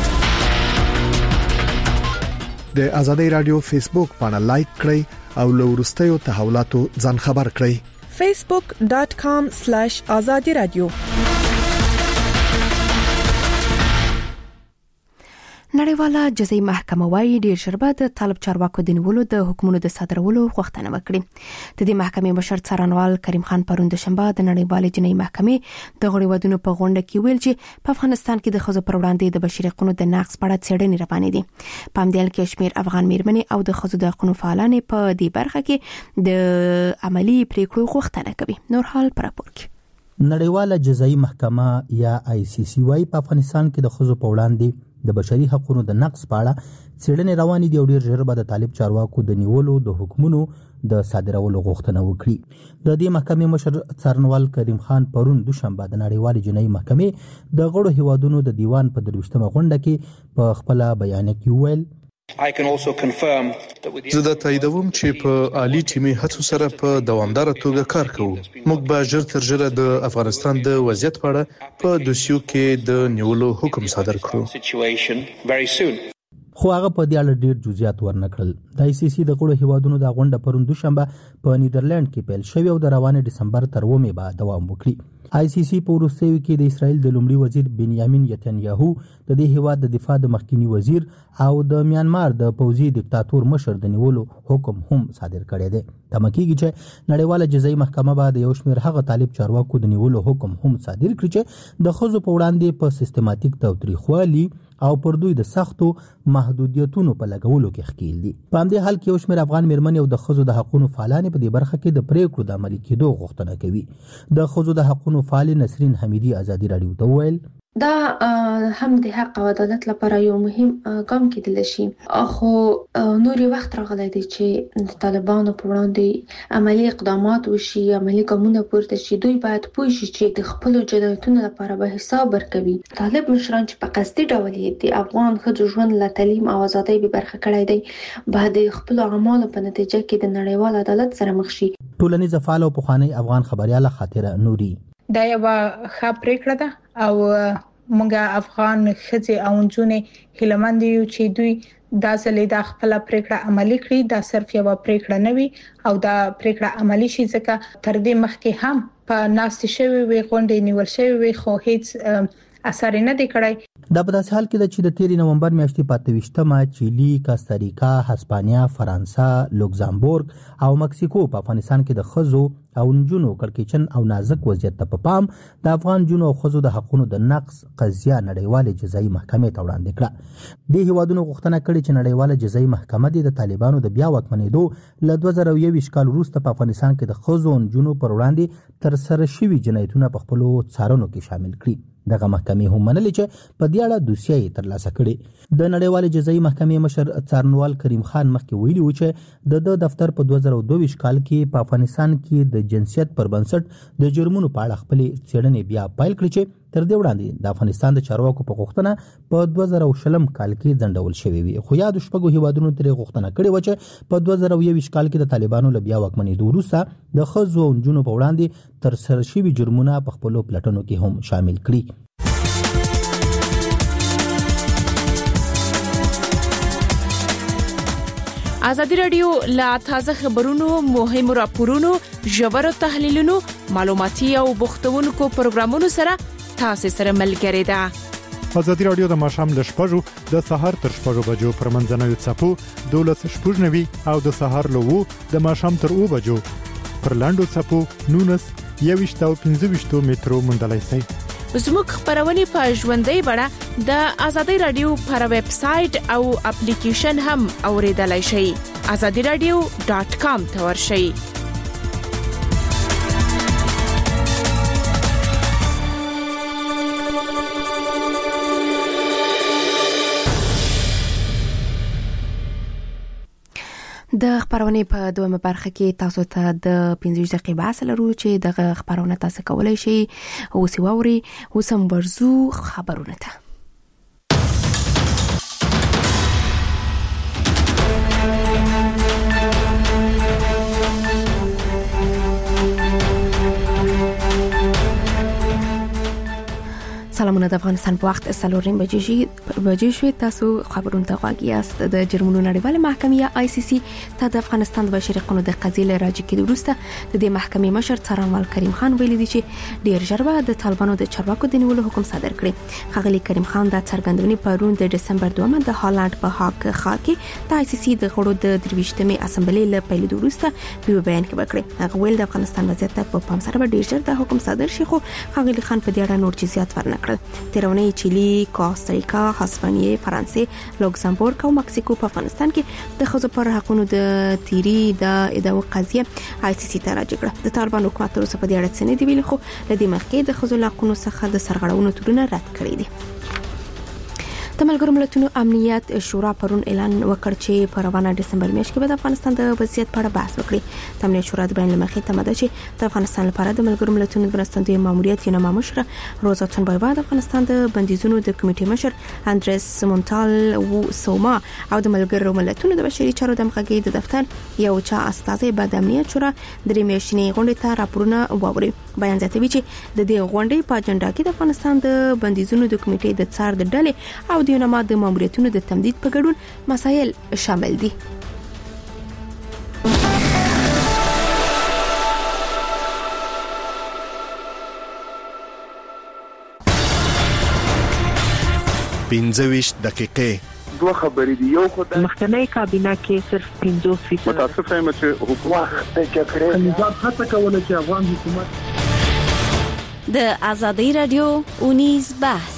د آزادۍ رادیو فیسبوک باندې لایک کړئ او له وروستیو تحولاتو ځان خبر کړئ. facebook.com/azadi-radio. نړیواله جزایي محکمه وايي ډیر شربه د طالب چارواکو د نیولو د حکمونو د صادرولو غوښتنه وکړي. د دې محکمې مشر څارنوال کریم خان پرون د شنبه د نړیوالې جنایي محکمې د غړي ودونو په غونډه کې ویل چې په افغانستان کې د ښځو پر وړاندې د بشري حقوقو د نقض په اړه څېړنې روانې دي. په همدې حال کې شمېر افغان میرمنې او د ښځو د حقوقو فعالان په دې برخه کې د عملی پریکړو غوښتنه کوي. نور حال پر راپور کې نړیواله جزایي محکمه یا ICC وايي په افغانستان کې د ښځو په وړاندې د بشري حقوقو د نقض په اړه څېړنې روانې دي او ډیر ژر به د طالب چارواکو د نیولو د حکمونو د صادرولو غوښتنه وکړي. د دې محکمې مشر څارنوال کریم خان پرون دوشنبه د نړیوالې جنایي محکمې د غړو هیوادونو د دیوان په 23مه غونډه کې په خپل بیان کې ویل زه دا تاییدوم چې په عالی ټیمي هڅو سره په دوامدار توګه کار کوو. موږ به ژر تر ژره د افغانستان د وضعیت په اړه په دوسیو کې د نیولو حکم صادر کړو. خو هغه په دې اړه ډیر جزئیات ورنکړل. د ICC د غړو هیوادونو د غونډه پرون دوشنبه په نیدرلند کې پیل شوې او د روانې دسمبر تر 9 به دوام وکړي. ICC په وروستیو کې د اسرائیل د لومړي وزیر بنیامین نتنیاهو د دې هیواد د دفاع د مخکنی وزیر او د میانمار د پوځي دیکتاتور مشر د نیولو حکم هم صادر کړی دی. تمکیږي چې نړیواله جزایي محکمه به د یو شمېر هغه طالب چارواکو د نیولو حکم هم صادر کړي چې د ښځو په وړاندې په سیستماتیک تاوتریخوالي او پر دوی د سختو محدودیتونو په لګولو کې ښکیل دي. په همدې حال کې یو شمېر افغان میرمنې او د ښځو د حقوقو فعالان په دې برخه کې د پریکړو د عملي کېدو غوښتنه کوي. د ښځو د حقوقو فعال نسرین حمیدی آزادي رادیو ته وویل دا هم د حق او عدالت لپاره یو مهم ګام کېدل شي. خو نور وخت راغلی دی چې د طالبانو په وړاندې عملی اقدامات وشي، عملی ګامونه پورته شي. دوی باید پوه شي چې د خپل جنایتونو لپاره به حساب ورکوي. طالب مشران چې په قصدي ډول د افغان ښځو ژوند له تعلیم او ازادۍ به برخه کړی دی، به د خپل اعمالو په نتیجه کې د نړیوال عدالت سره مخ شي. ټولنیز فعال او پخوانی افغان خبرياله خاطره نوري دا یو ښه پریکړه ده او موږ افغان ښځې او نجونې هیلمند یو چې دوی دا ځلې د خپل پریکړه عملي کړي. دا صرف یو پریکړه نه وي او دا پریکړه عملي شي ځکه تر دې مخکې هم په ناستې شوی وي، غونډې نیول شوی وي، خو هیڅ اثر نه دی کړی. دا په داسې حال کې ده چې د 13 نومبر میاشتې په 28مه چیلی، کاستاریکا، هسپانیا، فرانسه، لوکزامبورګ او مکسیکو په افغانستان کې د ښځو او نجونو کړکېچن او نازک وضعیت ته په پام د افغان نجونو او ښځو د حقوقو د نقض قضیه نړیوالې جزایي محکمې ته وړاندې کړه. د هیوادونو غوښتنه کړې چې نړیواله جزایي محکمه د طالبانو د بیا واکمنېدو له 2021 کال وروسته په افغانستان کې د ښځو او نجونو پر وړاندې تر سره شوي جنایتونه په خپلو څارنو کې شامل کړي. دغه محکمې هم منلې چې په دې اړه دوسیه ترلاسه کړي. د نړیوالې جزایي محکمې مشر څارنوال کریم خان مخکې ویلي و چې د دفتر په 2022 کال کې په افغانستان کې د جنسیت پر بنسټ د جرمونو په اړه خپل څېړنې بیا پیل کړې چې تر دې وړاندې د افغانستان د چارواکو په غوښتنه په 2020 کال کې ځنډول شوې وي. خو یاد شپږو هیوادونو ترې غوښتنه کړې و چې په 2021 کال کې د طالبانو له بیا واکمنېدو وروسته د ښځو او نجونو په وړاندې تر سره شوي جرمونه په خپلو پلټنو کې هم شامل کړي. آزادي رادیو لا تازه خبرونو، مهمو راپورونو، ژورو تحلیلونو، معلوماتي او بوختونکو پروګرامونو سره تاسو سره ملګری ده. آزادي رادیو د ماښام ل 6 د سحر تر 6 بجو پر منځنوي څپو 12:90 او د سحر ل 2 د ماښام تر 2 بجو پر لاندو څپو 19:25 مترو مندلای شي. زموږ خبرونه په ژوندۍ بڼه د آزادي رادیو پر ویب سټ او اپلیکیشن هم اوریدلای شئ. azadiradio.com ته ورشئ. د خبرونه په دویمه برخه کې تاسو ته د 15 دقیقې بحث لرو چې دغه خبرونه تاسو کولای شئ او سیواوري وسم ورزو خبرونه ته. سلامونه د افغانستان په وخت 3:00 بجې شوې. تاسو خبرونه ته غواړئ یاست. د جرمونو نړیواله محکمې ICC ته د افغانستان د بشري حقوقو د قضیې راجع کېدو وروسته د دې محکمې مشر څارنوال کریم خان ویلي دی چې ډیر ژر به د طالبانو د چارواکو د نیولو حکم صادر کړي. ښاغلي کریم خان د څرګندونې پرون د دسمبر 2 د هالند په هاګ ښار کې د ICC د غړو د 23مې اسمبلې له پیل وروسته په بیان کې وکړي. هغه ویل د افغانستان وضعیت په پام سره ډیر ژر د حکم صادر شي، خو ښاغلي خان په دې اړه نور جزئیات ورنکړل. تیرونی چیلی، کوستاریکا، هسپانیې، فرانسې، لوکزامبورګ او مکسیکو په افغانستان کې د ښځو پر حقوقو د تیری د ادعا قضیه ICC ته راجع کړه. د طالبان حکومت تر اوسه په دې اړه څه نه دی ویلي، خو لدې مخکې د ښځو حقوقو څخه د سرغړونو تورونه رد کړی دي. د ملګرو ملتونو امنیت شورا پرون اعلان وکړ چې په روانه دسمبر میاشت کې به د افغانستان د وضعیت په اړه بحث وکړي. د امنیت شورا د بیان لمخې تماده چې د افغانستان لپاره د ملګرو ملتونو د مرستندوی ماموریت یو مشر روزا تونبایبا، د افغانستان د بندیزونو د کمیټې مشر اندریس مونټال و سوما او د ملګرو ملتونو د بشري چارو د مخګي د دفتر یو چا استازي د امنیت شورا درې میاشتنې غونډې ته راپورونه ووري. بیان زیاتوي چې د دې غونډې په اجنډا کې د افغانستان د بندیزونو د کمیټې د څار د ډلې او د یونما د ماموریتونو د تمدید په ګډون مسایل شامل دي. پنځه دقیقې دوه خبرې دي. یو خو د مخکنی کابینه کې صرف 50% متاسف یم چې حکومت د کړې نظام هڅه کوله چې افغان حکومت د ازادي رادیو اونیز بحث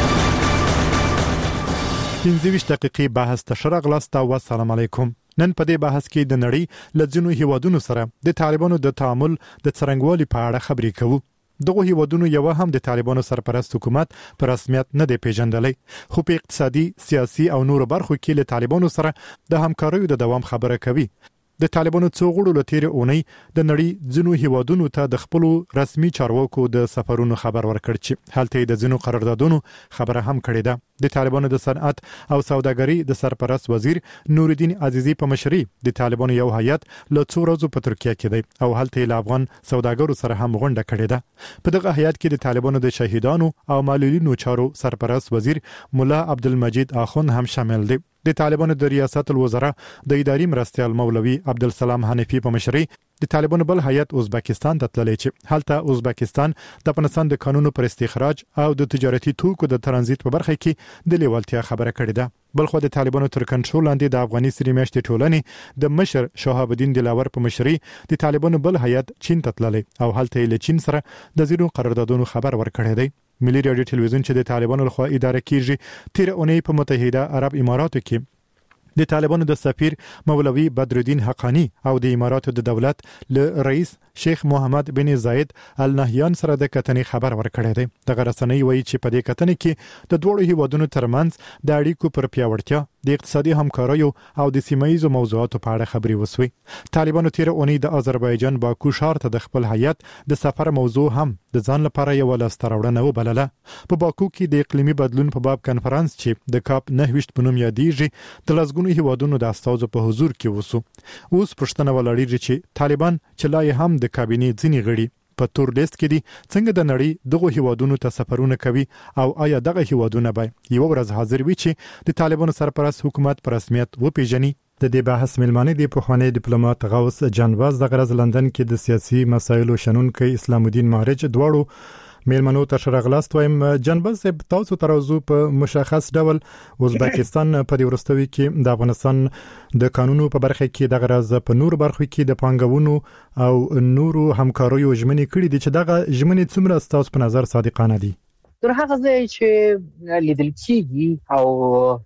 15 دقیقې بحث ته شرغلاست او السلام علیکم. نن په دې بحث کې د نړۍ لږونو هیوادونو سره د طالبانو د تعامل د څرنګوالي په اړه خبرې کوو. دغه هیوادونو یو هم د طالبانو سرپرست حکومت پر رسمیت نه دی پیژندلی، خو په اقتصادي، سیاسي او نورو برخو کې له طالبانو سره د همکاریو د دوام خبره کوي. د طالبانو څو غړو له تیر اونۍ د نړۍ ځینو هیوادونو ته د خپل رسمي چارواکو د سفرونو خبر ورکړ چې هلته د ځینو قراردادونو خبره هم کړې ده. د طالبانو د صنعت او سوداګرۍ د سرپرست وزیر نورالدین عزیزی په مشرۍ د طالبانو یو هیئت له څو ورځې په ترکیه کې دی او هلته له افغان سوداګرو سره هم غونډه کړې ده. په دغه هیئت کې د طالبانو د شهیدانو او معلولینو چارو سرپرست وزیر مولا عبدالمجید اخوند هم شامل دی. د طالبانو د ریاست الوزرا د اداري مرستیال مولوي عبدالسلام حنفي په مشرۍ د طالبانو بل هیئت ازبکستان ته تللی چې هلته ازبکستان د افغانستان د قانونو پر استخراج او د تجارتي توکو د ترانزیت په برخه کې د لیوالتیا خبره کړې ده. بلخو د طالبانو تر کنټرول لاندې د افغاني سری میاشتې ټولنې د مشر شهاب الدین دلاور په مشرۍ د طالبانو بل هیئت چین ته تللی او هلته له چین سره د زیرو قراردادونو خبر ورکړی دی. ملي رادیو ټلویزیون چې د طالبانو لخوا اداره کیږي تیر اونۍ په متحده عرب اماراتو کې د طالبانو د سفیر مولوي بدرالدین حقانی او د اماراتو د دولت له رئیس شیخ محمد بن زاید ال نهیان سره د کتنې خبر ورکړی دی. د غرسنۍ وایي چې په دې کتنې کې د دوه هیوادونو ترمنځ د اړیکو پر پیاوړتیا، د اقتصادي همکاریو او د سیمایي موضوعاتو په اړه خبرې وسوي. طالبانو تیر اونۍ د آذربایجان باکو ښار ته د خپل هیئت د سفر موضوع هم د ځان لپاره یو لاستراوړنه وبلله. په باکو کې د اقلیمي بدلون په باب کنفرانس چې د کاپ 9 په نوم یادېږي د لسګونو هیوادونو د استازو په حضور کې وسو. اوس پښتنه ولاړیږي چې طالبان چې لا هم د کابینې ځینې غړي په تور لیست کې دي څنګه د نړۍ دغه هیوادونو ته سفرونه کوي او آیا دغه هیوادونه به یو ورځ حاضر وي چې د طالبانو سرپرست حکومت په رسمیت وپیژني. د دې بحث ملمانه دی پخوانی ډیپلوماټ غوث جانباز د غرض لندن کې د سیاسي مسایلو شنونکي اسلام الدین مهرج دواړو میلمنو ته شرغلاست وایم. جانباز تاسو ترازو په مشخص ډول ازبکستان په دې ورستوي کې د افغانستان د قانونو په برخه کې د غرض په نور برخو کې د پانګونو او نورو همکاریو ژمنې کړې دي چې دغه ژمنې څومره تاسو په نظر صادقانه دي؟ تر هغه ځای چې لیدل کېږي او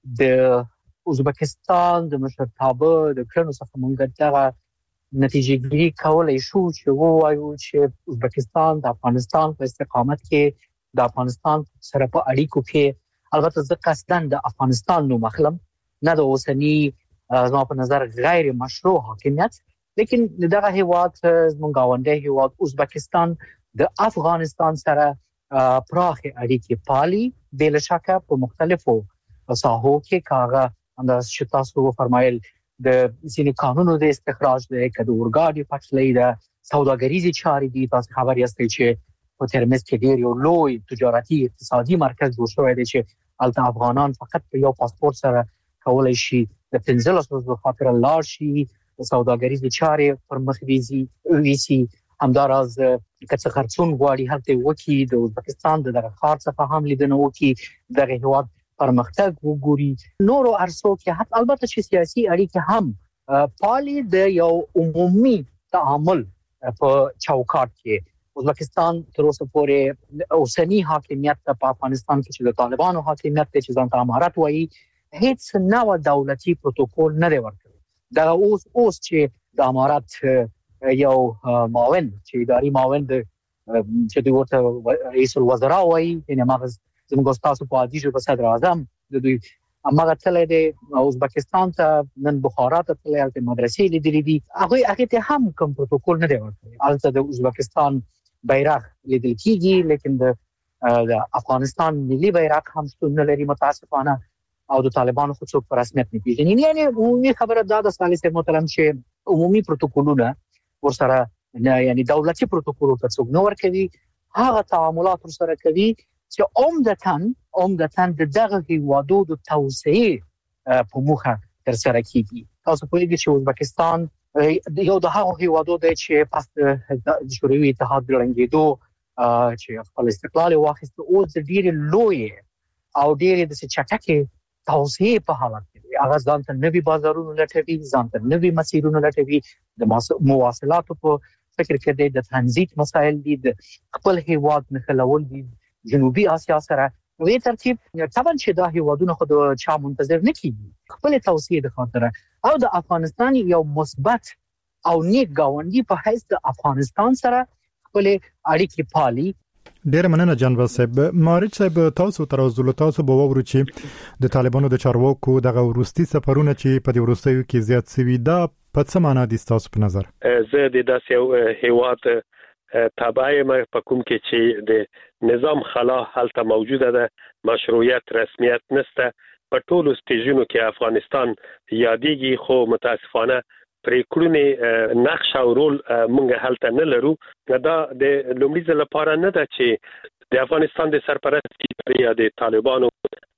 د ازبکستان د مشرتابه د کړنو څخه موږ دغه نتیجه ګیری کولای شو چې وایو چې ازبکستان د افغانستان په استقامت کې د افغانستان سره په اړیکو کې البته زه قصداً د افغانستان نوم اخلم نه د اوسنی زما په نظر غیر مشروع حاکمیت، لیکن دغه هیواد زموږ گاونډی هیواد ازبکستان د افغانستان سره پراخ اړیکې پالي بلا شکه په مختلفو ساحو کې کاغه انداز چې تاسو فرمایل د ځینې قانونو د استخراج د اورګاډي پټلۍ د سوداګریزي چارې دي. تاسو خبر یاستئ چې په ترمذ کې ډیر یو لوی تجارتي اقتصادي مرکز جوړ شوی دی چې البته افغانان فقط په یو پاسپورت سره کولای شي د 15 ورځې خاطر لاړ شي د سوداګریزې چارې پر مخ ویسي همداراز کڅ خرڅون غواړي هلته وکی د ازبکستان د دغه خار څخه هم لیدنه وکي دغه هیواد پرمختګ وګوري نورو ارسو کې حتی البته چې سیاسي اړیکې هم پالي د یو عمومي تعامل په چوکاټ کې ازبکستان تر اوسه پورې اوسنی حاکمیت په افغانستان کې چې د طالبانو حاکمیت ته چې ځان ته امارت وایي هیڅ نوو دولتي پروتوکول نه دی ورکړی دا اوس چې د امارت یو معاون چې اداري معاون د چې د ورته رئیس الوزرا وایي یعنی مغز زموږ تاسو په عادي په صدر اعظم د دوی امغه تللی دی ازبکستان ته نن بخارا ته تللی البته مدرسې لیدلې دي هغه ته هم کوم پروتوکول نه دی ورکړی البته د ازبکستان بیرغ لیدل کیږي لیکن د افغانستان ملي بیرغ هم شتون نه لري متاسفانه او د طالبانو خو څوک په رسمیت نه پیژني یعنی عمومي خبره دا د صالح محترم چې عمومي پروتوکولونه ورسره یعنی دولتي پروتوکول ته څوک نه ورکوي هغه تعاملات ورسره کوي چې عمدتاً د دغه هیوادو د توسعه په موخه تر سره کیږي تاسو په دې چې ازبکستان یو د هغو هیوادو دی چې پس د شوروي اتحاد رنګېدو چې خپل استقلال واخیست او د ډېر لوی او ډېر د چټکې توسعه په حالت کې هغه ځان ته نوي بازارونه لټوي ځان ته نوي مسیرونه لټوي د مواصلاتو په فکر کې د ترانزیت مسایل دي د خپل هیواد نښلول دي جنوبي آسیا سره وې ترتیب طبعا چې دا هیوادونه خو د چا منتظر نه کیږي خپل توسعه د خاطر او د افغانستان یو مثبت او نیک گاونډي په حیث د افغانستان سره خپل اړیکې پالي ډیر مننه جناب صاحب مارچ صاحب تاسو تر اوسه تاسو به وورو چې د طالبانو د چارواکو دغه ورستي سفرونه چې په دې ورستیو کې زیات سوي دا په څه معنی دي تاسو په نظر زه د داسې هیواد تابعه ما په کوم کې چې د نظام خلا حالت موجوده ده مشروعیت رسمیت نشته په ټولو سټیجونو کې افغانستان یادېږي خو متاسفانه پریکړونه نقش او رول مونږ حالت نه لرو دا د لومړي ځل لپاره نه ده چې د افغانستان د سرپرستی یا د طالبانو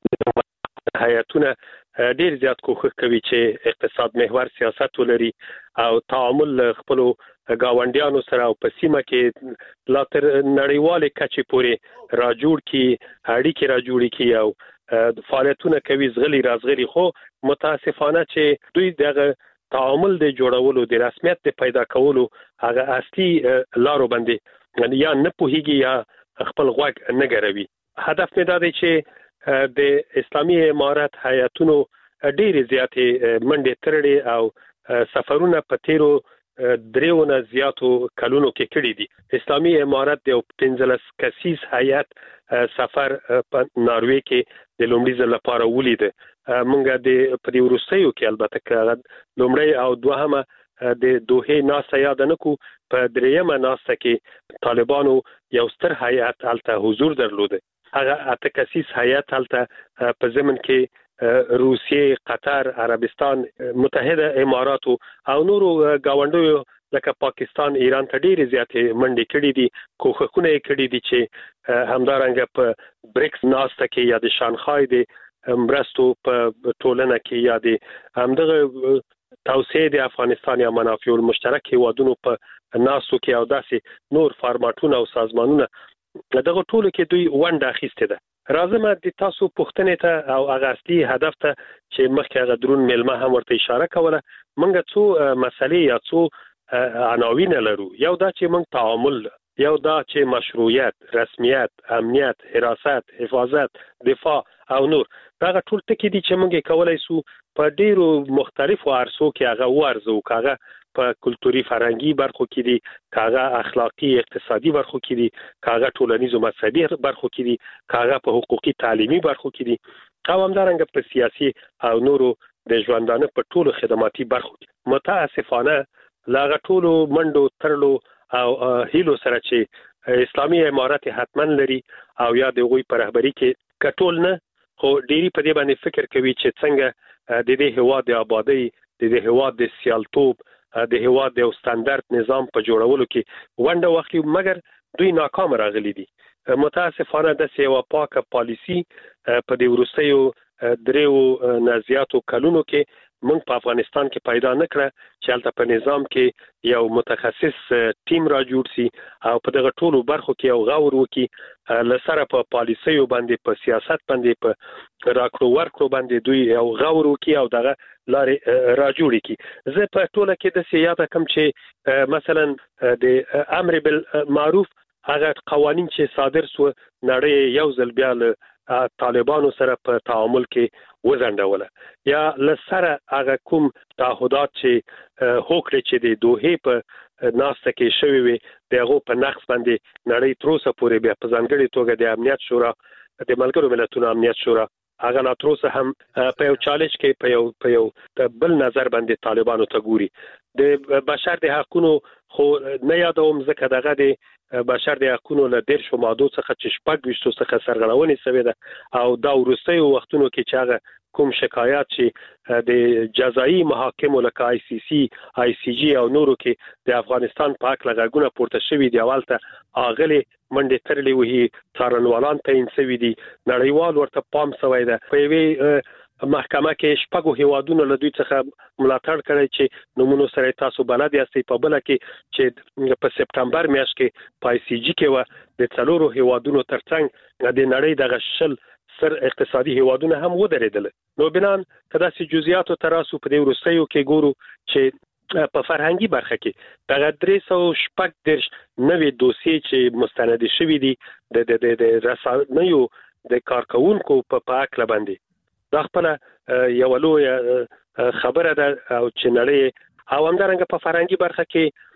هیئتونه ډیر زیات کوښښ کوي چې اقتصاد محور سیاست ولري او تعامل خپل گاونډیانو سره او په سیمه کې لا تر نړیوالې کچې پورې را جوړ کی اړیکې را جوړ کی او فعالیتونه کوي زغلی رازغلی خو متاسفانه چې دوی دغه تعامل د جوړولو د رسمیت د پیدا کولو هغه اصلي لارو باندې یا نه پوهیږي یا خپل غوږ نه ګروي هدف نه دی چې د اسلامي امارت هیئتونو ډېر زیاتې منډې ترړې او سفرونه په تیرو دریونه زیاتو کلونو کې کړي دي اسلامي امارت د 15 کسیز هیئت سفر په ناروې کې د لومړي ځل لپاره ولید مونږ د په دې ورستیو کې البته لومړی او دوهمه د دوه ناسه یاد نه کو په دریمه ناسه کې طالبانو یو ستر هیئت الته حضور درلوده هغه اته کسیز هیئت الته په زمن کې روسیه قطر عربستان متحده امارات او نورو گاونډیو لکه پاکستان ایران ته ډېر زیاتې منډې کړې دي کوښښونه یې کړي دي چې همدارنګه په بریکس ناسته کې یا د شانغهای د مرستو په ټولنه کې یا د همدغه توسعه د افغانستان یا منافع المشترک هیوادونو په ناسو کې او داسې نور فارماتونه او سازمانونه دغه ټولو کې دوی ونډه اخیسته ده راځم د تاسو پوښتنې ته او هغه اصلي هدف ته چې مخکې هغه درون ملما هم ورته اشاره کوله موږ څو مسلې یا څو عناوین لرو یو دا چې موږ تعامل یو دا چې مشروعیت رسمیت امنیت حراست حفاظت دفاع او نور دا ټول ټکي دي چې موږ کولای سو په ډیرو مختلفو عرصو کې هغه ورزو کاغه په کلتوري فرهنګي برخو کې دي کاغه اخلاقی اقتصادي برخو کې دي کاغه ټولنیزو مذهبي برخو کې دي کاغه په حقوقي تعلیمي برخو کې دي او همدارنګه په سیاسي او نورو د ژوندانه په ټولو خدماتي برخو کې متاسفانه لاغه ټولو منډو ترلو او هیلو سره چې اسلامي امارت حتمن لري او یا د غوي پر رهبری کې کټول نه خو ډيري په دې باندې فکر کوي چې څنګه د دې هوا د آبادی د دې هوا د سیالتوب د هوا د ستاندرد نظام په جوړولو کې ونډه واخلي مګر دوی ناکام راغلي دي. متاسفانه د سیوا پاکه پالیسی په دې وروستیو دریو نازیاتو کلونو کې موږ په افغانستان کې پیدا نکړه چې هلته په نظام کې یو متخصص ټیم را جوړ سي او په دغه ټولو برخو کې یو غور وکړي لسره په پالیسیو باندې په سیاست باندې په راکړو ورکړو باندې دوی یو غور وکړي او دغه لارې را جوړ کړي. زه په ټوله کې د سیاده کم چې مثلا د امر بالمعروف هغه قوانين چې صادر سو نړۍ یو ځل بیا له طالبانو سره په تعامل کې وزندوله یا لسره هغه کوم تعهدات چې هوکړه چې د دوه په ناسته کې شوی وي دغه په نقص باندې نړۍ تروسه پورې بیا په ځانګړي توګه د امنیت شورا د ملګرو ملتونو امنیت شورا هغه لا تروسه هم په یو چالش کې په یو بل نظر باندې طالبانو ته ګوري. د بشر د حقوقو خو نه یادوم ځکه دغه د بشر د حقوقو له ډیر شو ماده څخه چې شپږ وشتو څخه سرغړونې شوې ده او دا وروستي وختونو کې چې هغه کوم شکایات چې د جزایي محاکمو لکه ICC او نورو کې د افغانستان په اړه لږونه پورته شوې دي اولته اغلي منډه ترلې وهي څارنوالان ته انسوي دي نړیوال ورته پام شوی ده په وی محکمه کې شپږو هیوادونو له دوی څخه ملاتړ کړی چې نمونه سره تاسو بلد یاستئ په بل کې چې په سپټمبر میاشت کې په ICC کې و د څلورو هیوادونو ترڅنګ د نړۍ د غشل سر اقتصادي هیوادونه هم ودرېدل. نو بنان کدا سي جزئیات تراسو په دې ورسېو کې ګورو چې په فرهنګي برخه کې دغه 314 نوې دوسیې چې مستند شوې دي د رسنیو د کارکونکو په پاک لبندي دا خپل یو لوی خبره ده او چې نړۍ او همدارنګه په فرهنګي برخه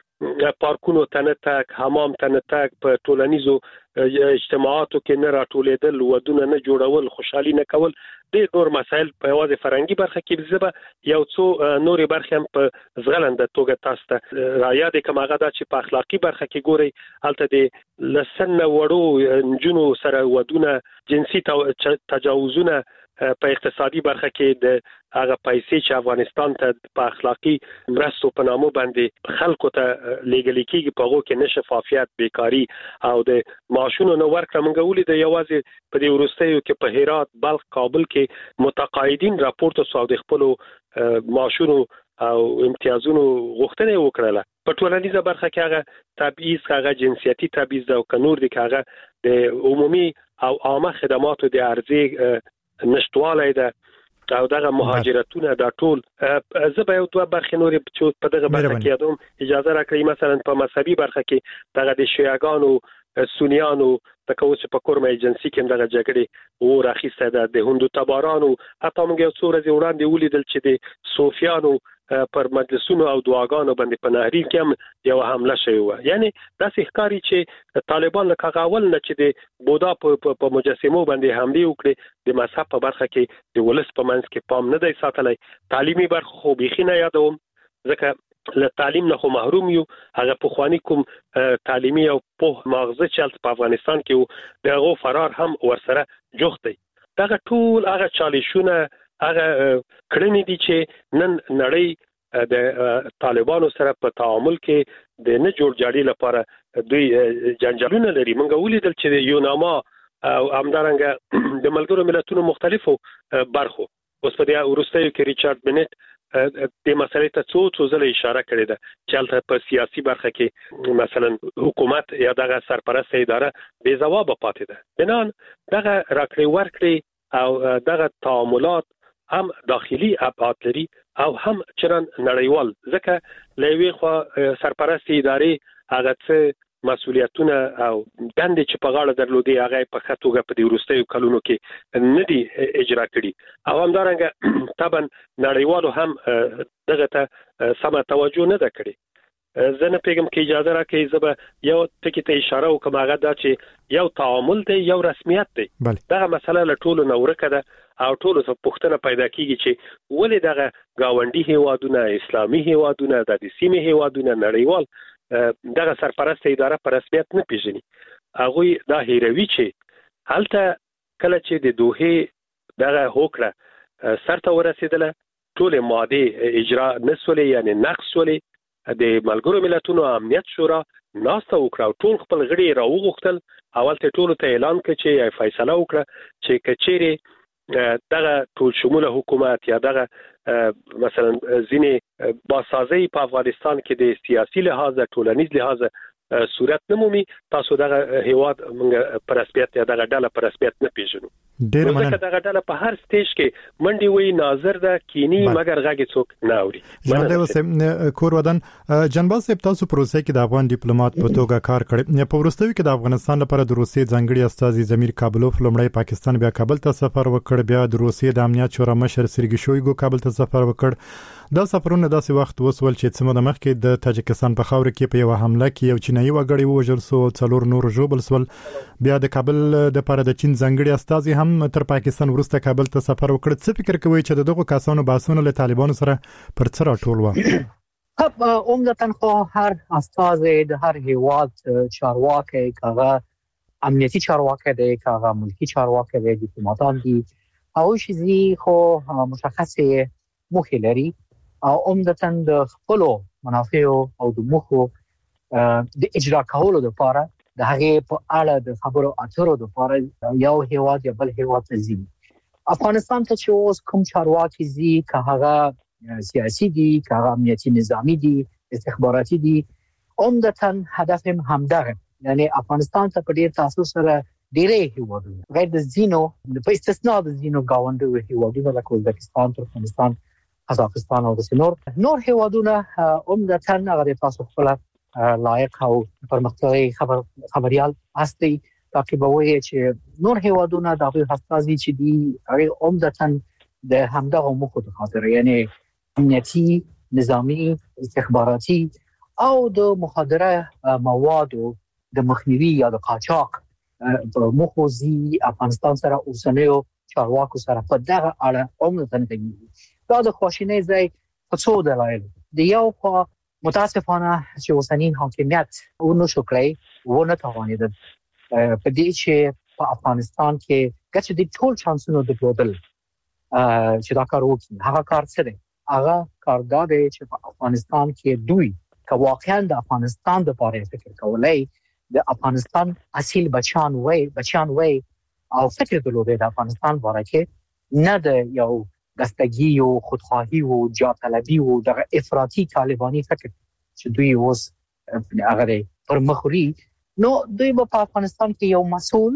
کې پارکونو تنتک حمام تنتک په ټولنیزو اجتماعاتو کې نه راټولېدل ودونه نه جوړول خوشحالي نه کول د نور مسایل په واځي فرهنګي برخه کې زبه یو څو نوري برخه هم په زغلند توګه تاسو ته راياد کوم هغه د چې په اخلاقی برخه کې ګوري الته د لسن وړو جنو سره ودونه جنسي تجاوزونه په اقتصادي برخه کې د هغه پیسې چې افغانستان ته په اخلاقی مرستو په نامه باندې خلکو ته لیګل کېږي په هغه کې نشفافیت بیکاری او د معاشونو نو ورکړه مونږ ولې د یوازې په دې ورستیو کې په هرات بلخ کابل کې متقاعدین راپورټ سو د خپل معاشونو او امتیازونو غوښتنه وکړه. په ټولنیزه برخه کې هغه تبعیض هغه جنسیتي تبعیض او کنور دي هغه د عمومي او عامه خدماتو د ارزي نشټواله ده او دغه مهاجرتونه د ټول زه به یو دوه برخې نورې په دغه برخه کې یادوم اجازه راکړئ مثلا په مذهبي برخه کې دغه د شیعاګانو سنیانو تکو چې په کورمه ایجنسی کې دغه جګړې و راخیسته ده د هندو تبارانو حتی موږ یو څو ورځې وړاندې ولیدل چې د صوفیانو پر مجلسونو او دعاګانو باندې په نهرین کې هم یو حمله شوی و. یعنی داسې ښکاری چې طالبان له کاغاول نه چې د بودا په مجسمو باندې حمله وکړي د مذهب په برخه کې د ولس په منځ کې پام نه دی ساتلی. تعلیمي برخه خو بيخي نه یادوم ځکه له تعلیم نه خو محروم یو. هغه په خواني کوم تعلیمي او په ماغزه چې په افغانستان کې دغه فرار هم ورسره جوخت دی. دغه ټول هغه چالشونه هغه کړنې دي چې نن نړۍ د طالبانو سره په تعامل کې د نه جوړ جاړي لپاره دوی جنجالونه لري. موږ ولیدل چې یوناما او همدارنګه د ملګرو ملتونو مختلفو برخو اوس په دې ورستیو کې ریچارډ بنټ د مسلې ته څو ځله اشاره کړې ده چې البته په سیاسي برخه کې مثلا حکومت یا دغه سرپرست اداره بې ځواب پاتې ده. بنان دغه راکړې ورکړې او دغه تعاملات هم داخلي ابعاد لري او هم چرن نړیوال ځکه لوي خو سرپرست ادارې هغه څه مسؤلیتونه او دندې چې په غاړه درلودي هغه په خطوګه په دې ورستیو کلونو کې نه دي اجرا کړي او همدارنګه طبعا نړیوالو هم دغه ته سم توجه نه ده کړې. زه نه پیغام کې اجازه راکړئ زه یو ټکی ته اشاره وکم هغه دا چې یو تعامل دی یو رسمیت دی. دغه مسله له ټولو نورکه ده او ټولو څه پوښتنه پیدا کیږي چې ولې دغه گاونډي هیوادونه اسلامي هیوادونه د سیمې هیوادونه نړیوال دغه سرپرست اداره پر رسمیت نه پیژني. هغه دا هیروي چې هلته کله چې د دوه دغه هوکړه سرته ورسېدله ټول ماده اجرا نسولې یعنی نقص ولې د ملګرو ملتونو امنیت شورا ناسته وکړه، ټول خپل غړي راوغوښتل. اول ته ټول ته اعلان کړ چې فیصله وکړه چې کچېره دغه ټول شموله حکومت یا دغه مثلا ځینې باسازي په افغانستان کې د سیاسي لحاظ ټولنیز لحاظ صورت نمومي، تاسو دغه هیواد موږ پر رسمیت یا دغه ډله پر رسمیت نه پیژنو. ډېر مننه. دغه ډله په هر سټیج کې منډي وي ناظر ده کینی مګر غږی څوک نه اوري. ژوندۍ اوسه کور ودان جنباز صاحب، تاسو پروسه کې د افغان ډیپلوماټ په توګه کار کړی. په وروستیو کې د افغانستان لپاره د روسیې ځانګړي استازي زمیر کابلوف لومړی پاکستان بیا کابل ته سفر وکړ، بیا د روسیې د امنیت شورا مشر سرګی شویګو کابل ته سفر وکړ. دا سفرونه داسې وخت وسول چې څومره د مخکې د تاجکستان په خاور کې په یو حمله کې یو چینایي وګړی وژل شو، 4 نور ژوبل شول. بیا د کابل د لپاره د چین ځانګړي استازي هم تر پاکستان ورسته کابل ته سفر وکړ. څه فکر کوي چې دغه کسانو باسونه له طالبانو سره پر څه راټول و؟ عمدتاً خو هر استازي د هر هیواد چارواکي کاغه امنیتي چارواکي دی، کاغه ملکی چارواکي دی، ډیپلوماټان دي، او شي خو مشخصه موخه لري او عمدتاً د خپل منافع او د موخو د اجرا کولو لپاره د هغه په اړه د خبرو اترو لپاره یو هیواد یا بل هیواد ته ځي. افغانستان ته چې اوس کوم چارواکي ځي، که هغه سیاسي دي، که هغه امنیتي نظامی دي، استخباراتي دي، عمدتاً هدف هم همدغه، یعنی افغانستان ته په ډیر تاسو سره ډیرې هیوادونه غیر د زینو په استثناء د زینو گاونډي هیوادونه لکه ازبکستان، ترکمنستان، قزاقستان او د نور هیوادونه عمدتاً هغه تاسو خپل لایق او پرمختللي خبريال هستي، تاکي به وایي چې نور هیوادونه د هغه حساسي چې دي هغه عمدتاً د همدغه موخو په خاطر، یعنی امنیتي، نظامی، استخباراتي او د مخدره موادو د مخنیوي یا د قاچاق په موخو زی افغانستان سره اوسنیو چارواکو سره په دغه اړه عمدتاً کوي. دا د خواشینۍ ځای په څو دلایل دی. یو خو متاسفانه چې اوسنی حاکمیت ونه شو کړی، ونه توانید په دې چې په افغانستان کې چې د ټول چانسونو درلودل چې دا کار وکړي. هغه کار څه دی؟ هغه کار دا دی چې په افغانستان کې دوی که واقعا د افغانستان د لپاره فکر کولای، د افغانستان اصیل بچان وای او فکر درلودي د افغانستان باره کې نه د یو دستګي او خودخواهی او جاطلبي او د افراطي طالباني فکر چې دوی اوس هغه پر مخوري، نو دوی په افغانستان کې یو مسؤل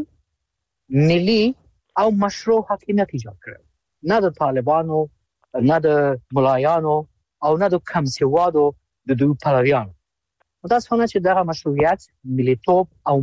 ملي او مشروع حکومت ایجاد کړ، نه د طالبانو، نه د ملایانو او نه د کمسوادو د دوی پلویانو. متاسفانه چې دغه مشروعیت، ملیتوب او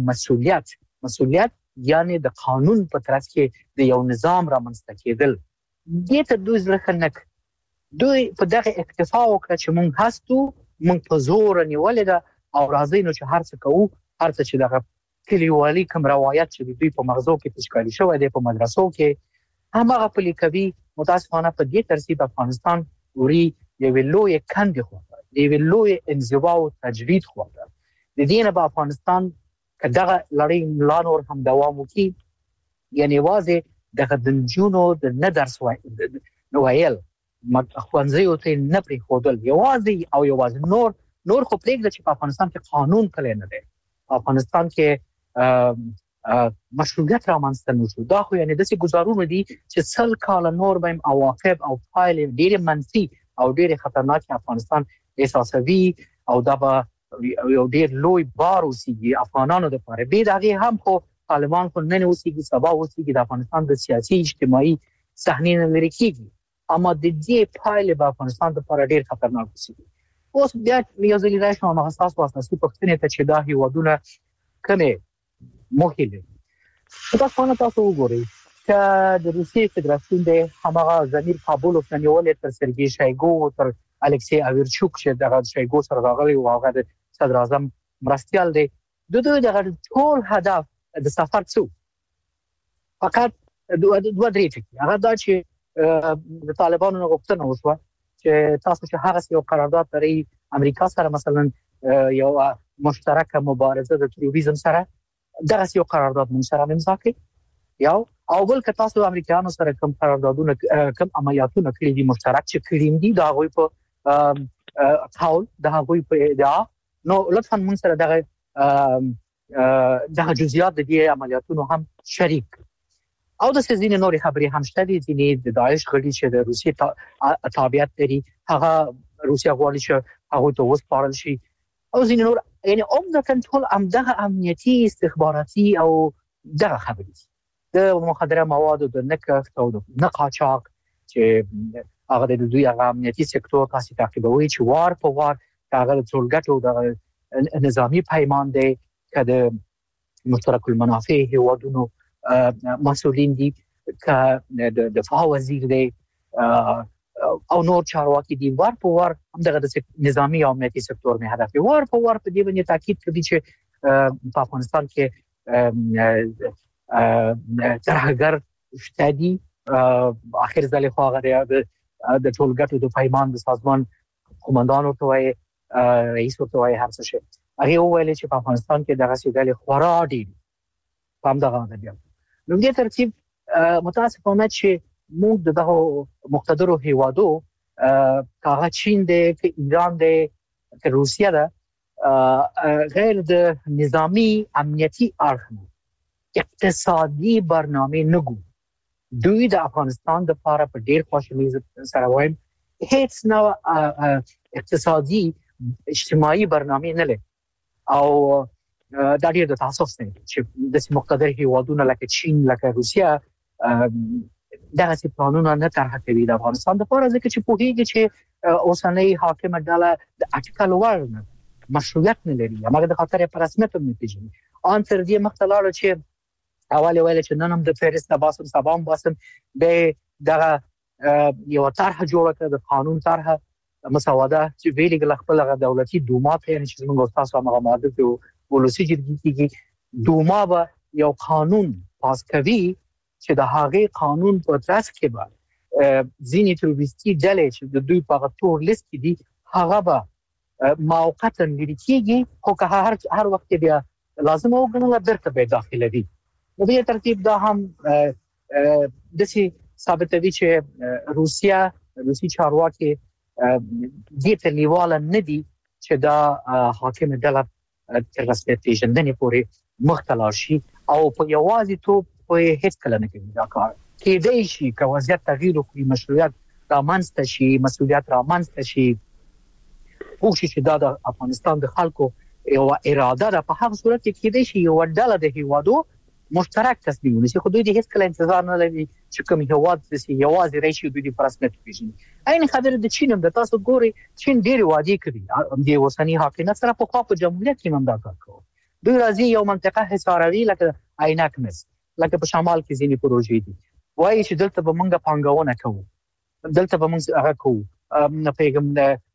مسؤلیت یعنی د قانون په ترڅ کې د یو نظام رامنځته کېدل دې ته دوی ځلخنک دوی په دغه اکتفا وکړه چې مونږ هستو، مونږ په زور نیولې ده او راځي نو چې هر څه کوو، هر څه چې دغه کلیوالي کوم روایت چې دوی په مغزو کې تشکیل شوی دی په مدرسو کې همغه پلي کوي. متاسفانه په دې ترتیب افغانستان وري یو لوی کندې خو دی، یو لوی انزوا او تجرید خو ده. د دې نه په افغانستان کداغه لړۍ لانور هم دوام وکړي، یعنی واځي دغه د جنونو د ندرس وایل خوانځيو ته نه پری خودل یوازې نور خو پرېږده چې په افغانستان کې قانون کله نه دی، په افغانستان کې مشروعیت رامنځته نشو. دا خو یعنی داسې گزارونه دي چې 100 کال نور بیم عواقب او پایلې ډېر منفي او ډېر خطرناک افغانستان احساسوي او دا به یو ډېر لوی بار وسیږي افغانانو لپاره. به دغه هم خو طالبان خو نن وسیږي، سبا وسیږي، د افغانستان د سیاسي اجتماعي صحنې نه لري کیږي، اما د دې پایلې په افغانستان لپاره ډېر خطرناک وسیږي. اوس بیا یو ځل راشم هغه اساسي پوښتنه ته چې دا هیوادونه کومه موخه لري. تاسو وګورئ چې د روسیې فدراسیون د هغه زمیر کابلوف نیولې تر سرګي شایګو تر الکسی اویرچوک چې دغه شایګو سره راغلی او هغه د صدر اعظم مرستيال دی، دوی دغه ټول هدف د سفر څو فقط دوه درې ټکي هغه دا چې د طالبانو غوښتنه وشوه چې تاسو چې هغه یو قرارداد لري امریکا سره، مثلا یو مشترکه مبارزه د تروریزم سره، دغه یو قرارداد موږ سره امضا کړي، یو او بل که تاسو امریکایانو سره کوم قراردادونه کوم عملیاتونه کړی دي مشترک چې کړی دي دا غوي په قول د هغوی په ادعا نو لطفا موږ سره دغه جزئیات د دې عملیاتونو هم شریک او د سزینې نورې خبرې هم شته دي چې د داعش غړي چې د روسیې تابعیت لري هغه روسیا غواړي چې هغه ته وسپارل شي او ځینې نور یعنی عمده کنټرول دغه امنیتي استخباراتي او دغه خبرې د مخدره موادو د نکښت او د نقاچاق چې هغه د دوی هغه امنیتي سکتور تاسو تعقیبوي چې وار په وار هغه ټولګټو د نظامی پیمان دی کده مشترک المنافع هیوادونو مسؤلین دي که د دفاع وزیر دی او نور چارواکي دي وار په وار دغه د نظامی او امنیتي سکتور نه هدف وار په وار په دې باندې تاکید کوي چې په افغانستان کې ترهګر شتدي اخر ځل خو هغه د ټولګټو د پیمان د سازمان قومندان او توای رئیس او توای هر څه شي هغه ویل چې په افغانستان کې دغه سیدل خورا دي پام دغه دی نو دې ترتیب متاسفانه چې موږ دغه مقتدرو هیوادو کاغه چین دی که ایران دی که روسیا ده غیر د نظامی امنیتي اړخ اقتصادي برنامه نګو دوی د افغانستان د لپاره په ډیر خوشالۍ سره وایم هیڅ نو اقتصادي اجتماعي برنامه نه لري او دا ډیر د تاسو څخه چې د مقتدر هیوادونو لکه چین لکه روسیا دغه څه پلانونه نه طرح کوي د افغانستان لپاره ځکه چې په هیڅ چې اوسنۍ حاکمه ډله د اټکل ورنه مشروعیت نه لري هغه د خاطر په رسمیت نه پیژني ان تر دې مختلالو چې اول ویل چې نن هم د فهرست باسم سبام باسم به دغه یو طرح جوړه کړه د قانون طرح مسوده چې ویلګ خپل دولتي دوما ته یعنی چې موږ تاسو هغه ماده ته ولسی جرګې کې دوما به یو قانون پاس کوي چې د هغه قانون په ترڅ کې به ځینې تروریستي ډلې چې د دوی په تور لیست کې دي هغه به موقتا لري کېږي خو که هر وخت بیا لازم وګڼل برته به داخله دي نو به ترتیب دا هم د سي ثابتوي چې روسي چارواکي دې ته لیواله نه دي چې دا حاکم ډله تر رسمیت پیژندنې پورې مختلف شي او په یوازې توپ په هیڅ کله نه کوي دا کار کېدای شي که وضعیت تغییر وکړي مشروعیت رامنځته شي مسؤلیت رامنځته شي او چې دا د افغانستان د خلکو یو اراده ده په هغه صورت کې کېدای شي یو ډله د هیوادو مشترک تصمیم ونیسي خو دوی د هیڅ کله انتظار نه لري چې کوم هیواد د یوازې راشي دوی په رسمیت پیژني عین خبره د چین د تاسو ګوري چین ډېر وادي کوي د اوسنی حاکمیت سره په خوا په جمهوریت کې هم دا کار کوي دوی راځي یو منطقه حصاروي لکه عینک مس لکه په شمال کې ځینې پروژې دي وایي چې دلته به موږ پانګونه کوو دلته به موږ هغه کوو نه پیغام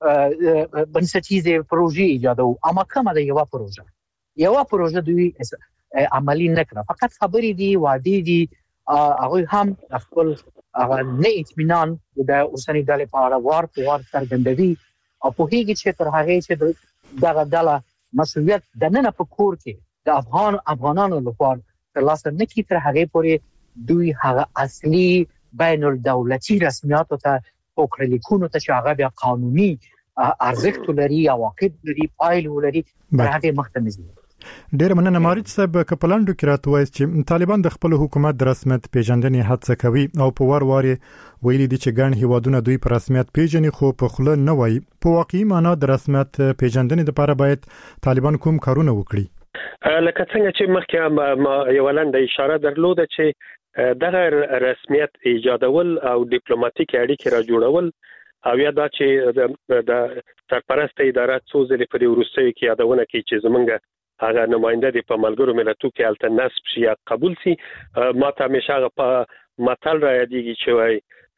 بنسټیزه پروژې ایجادو اما کومه د یو پروژه دوی عملی نه کړه فقط خبرې دي وعده دي هغه هم خپل نه اطمینان د اوسنۍ ډلې په اړه وار څرګندوي او په هیڅ چې تر هغه چې دغه ډله مسؤلیت د نن په کور کې د افغانانو لپاره تر لاسه نه کی تر هغه پورې دوی هغه اصلي بین الدولتي رسمیاتو ته وکړلیکونو ته چې هغه بیا قانوني ارزښت لري او عواقب لري پایلې لري هغه مختمزي ډېر مننه مارچ صاحب کپلانډو کې راتوي چې طالبان د خپل حکومت د رسمیت پیژندنې هڅه کوي او په وار ویلي دي چې ګڼ هیوادونه دوی په رسمیت پیژني خو په خله نه وایي په واقعي معنی د رسمیت پیژندنې لپاره باید طالبان کوم کارونه وکړي لکه څنګه چې مخکې یو لاندې اشاره درلوده چې دغه رسمیت ایجادول او ډیپلوماټیک اړیکې را جوړول او یا دا چې د سرپرست اداره څو ځلې په وروستیو کې یادونه کوي چې زمونږ هغه نماینده دی په ملګرو ملتونو کې الته نسب شي یا قبول شي ما ته همیشه په متل را یادېږي چې وای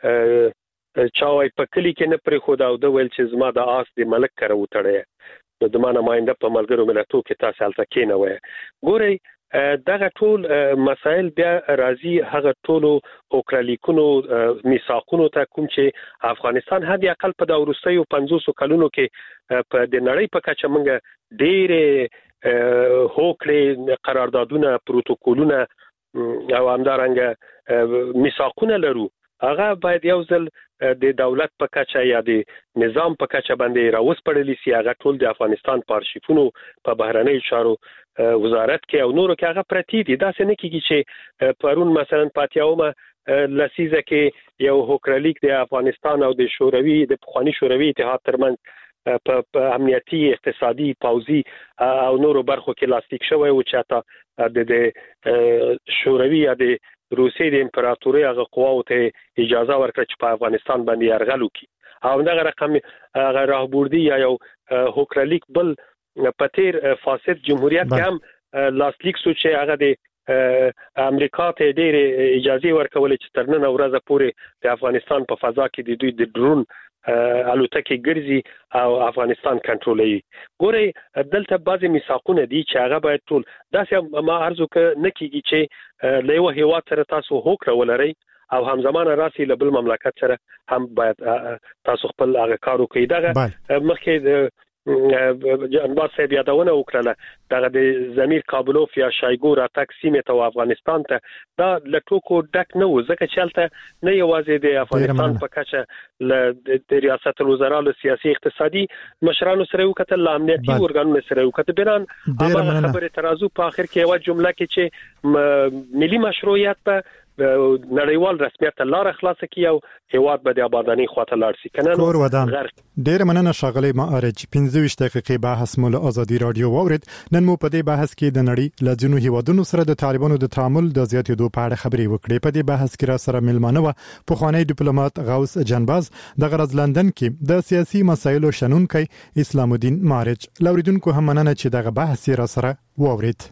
چا وای په کلی کې نه پرې خو دا د ویل چې زما د آس دی ملک کړه وټړې نو د ما نماینده په ملګرو ملتونو کې تاسو الته کې نه وای ګورئ دغه ټول مسائل بیا راځي هغه ټول اوکرالیکونو میثاقونو ته کوم چې افغانستان هدي اقل په د وروستیو 500 کلونو کې په د نړۍ په کچه موږ ډېر هوکړې قراردادونه پروتوکولونه او همدارنګه میثاقونه لرو هغه باید یو ځل د دولت په کچه یا د نظام په کچه باندې راوسپړل شي هغه ټول د افغانستان په ارشیفونو په بهرنۍ چارو وزارت کې او نورو کې هغه پرتی دي. دا څه نه کیږي چې پرون مثلا پاتیاومه لسیزه کې یو هوکرلیک د افغانستان او د پخوانی شوروي اتحاد ترمنځ په امنیتي اقتصادي پوځي او نورو برخو کې لاستیک شوی او چې د شوروي یا د روسي د امپراتوري هغه قواو ته اجازه ورکړه چې په افغانستان باندې يرغل وکړي او دغه رقم هغه راهبردي یا یو هوکرلیک بل په تیر فاسد جمهوریت کې هم لاستیک سو چې هغه د امریکا ته ډېر اجازه ورکول چې تر نن ورځې پورې د افغانستان په فضا کې د دوی د ډرون الوتکې ګرځي او افغانستان کنټرولوي. ګوري دلته بعضی میثاقونه دي چې هغه باید ټول داسې ما ارزو ک نه کیږي چې له یو هیواد سره تاسو هوکړه ولرئ او همزمانه راسي له بل مملکت سره هم باید تاسو خپل هغه کار وکړئ. دغه مخکې انبار صاحب یادونه وکړه دغه د زمیر کابلوف یا شایګو راتګ سیمه ته افغانستان ته دا لټوکو ډک نه و ځکه چې هلته نه یوازې د افغانستان په کچه د ریاست الوزرا له سیاسي اقتصادي مشرانو سره وکتل امنیتي ارګانونو سره وکتل بنان هغه خبره ترازو په اخر کې یو جمله کې چې ملي مشروعیت په نړیوال رسمیت لار خلاص کی او هیواد به د آبادانی خواته لاړ شي کنه کور ودان ډیر مننه شغله معارج 15 دقیقې بحث مول ازادي رادیو وورید نن مو په دې بحث کې د نړۍ لجنو هیوادونو سره د طالبانو د تعامل د زیاتېدو په اړه خبرې وکړې. په دې بحث کې را سره ملمانه و په خوانی ډیپلوماټ غوث جنباز د غرض لندن کې د سیاسي مسایلو شنونکي اسلام الدین معارج لوریدونکو هم مننه چې دغه بحث را سره وورید.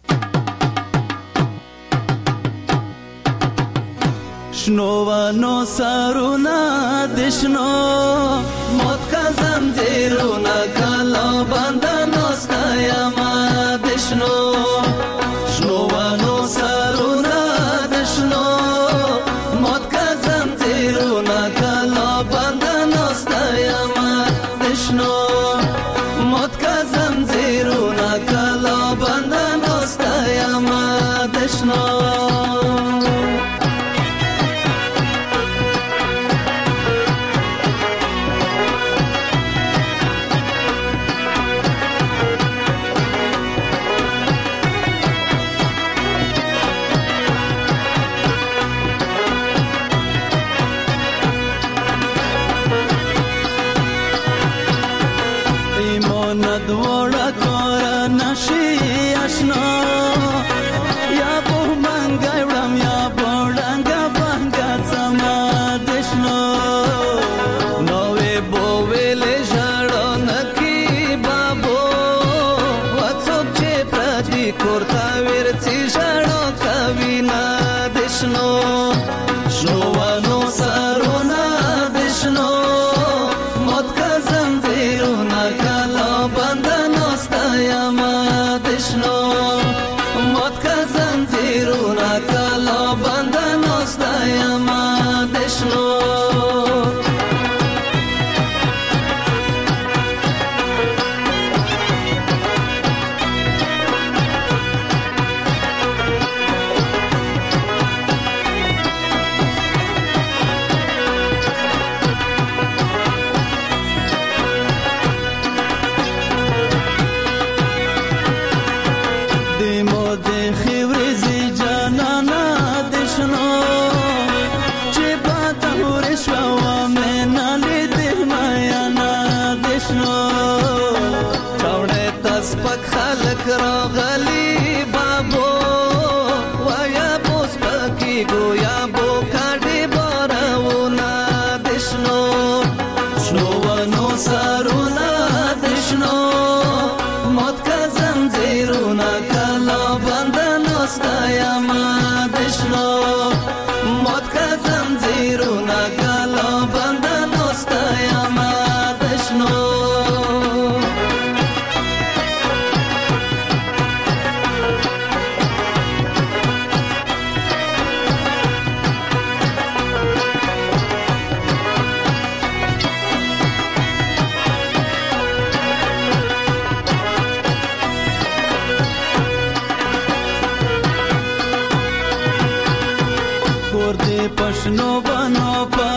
شنوانو سارونا دشنو موت کا زنجیرونا کالا باندانو ستایما دشنو شنوانو سارونا دشنو موت کا زنجیرونا کالا باندانو ستایما دشنو موت کا زنجیرونا کالا باندانو ستایما دشنو پښنو بنو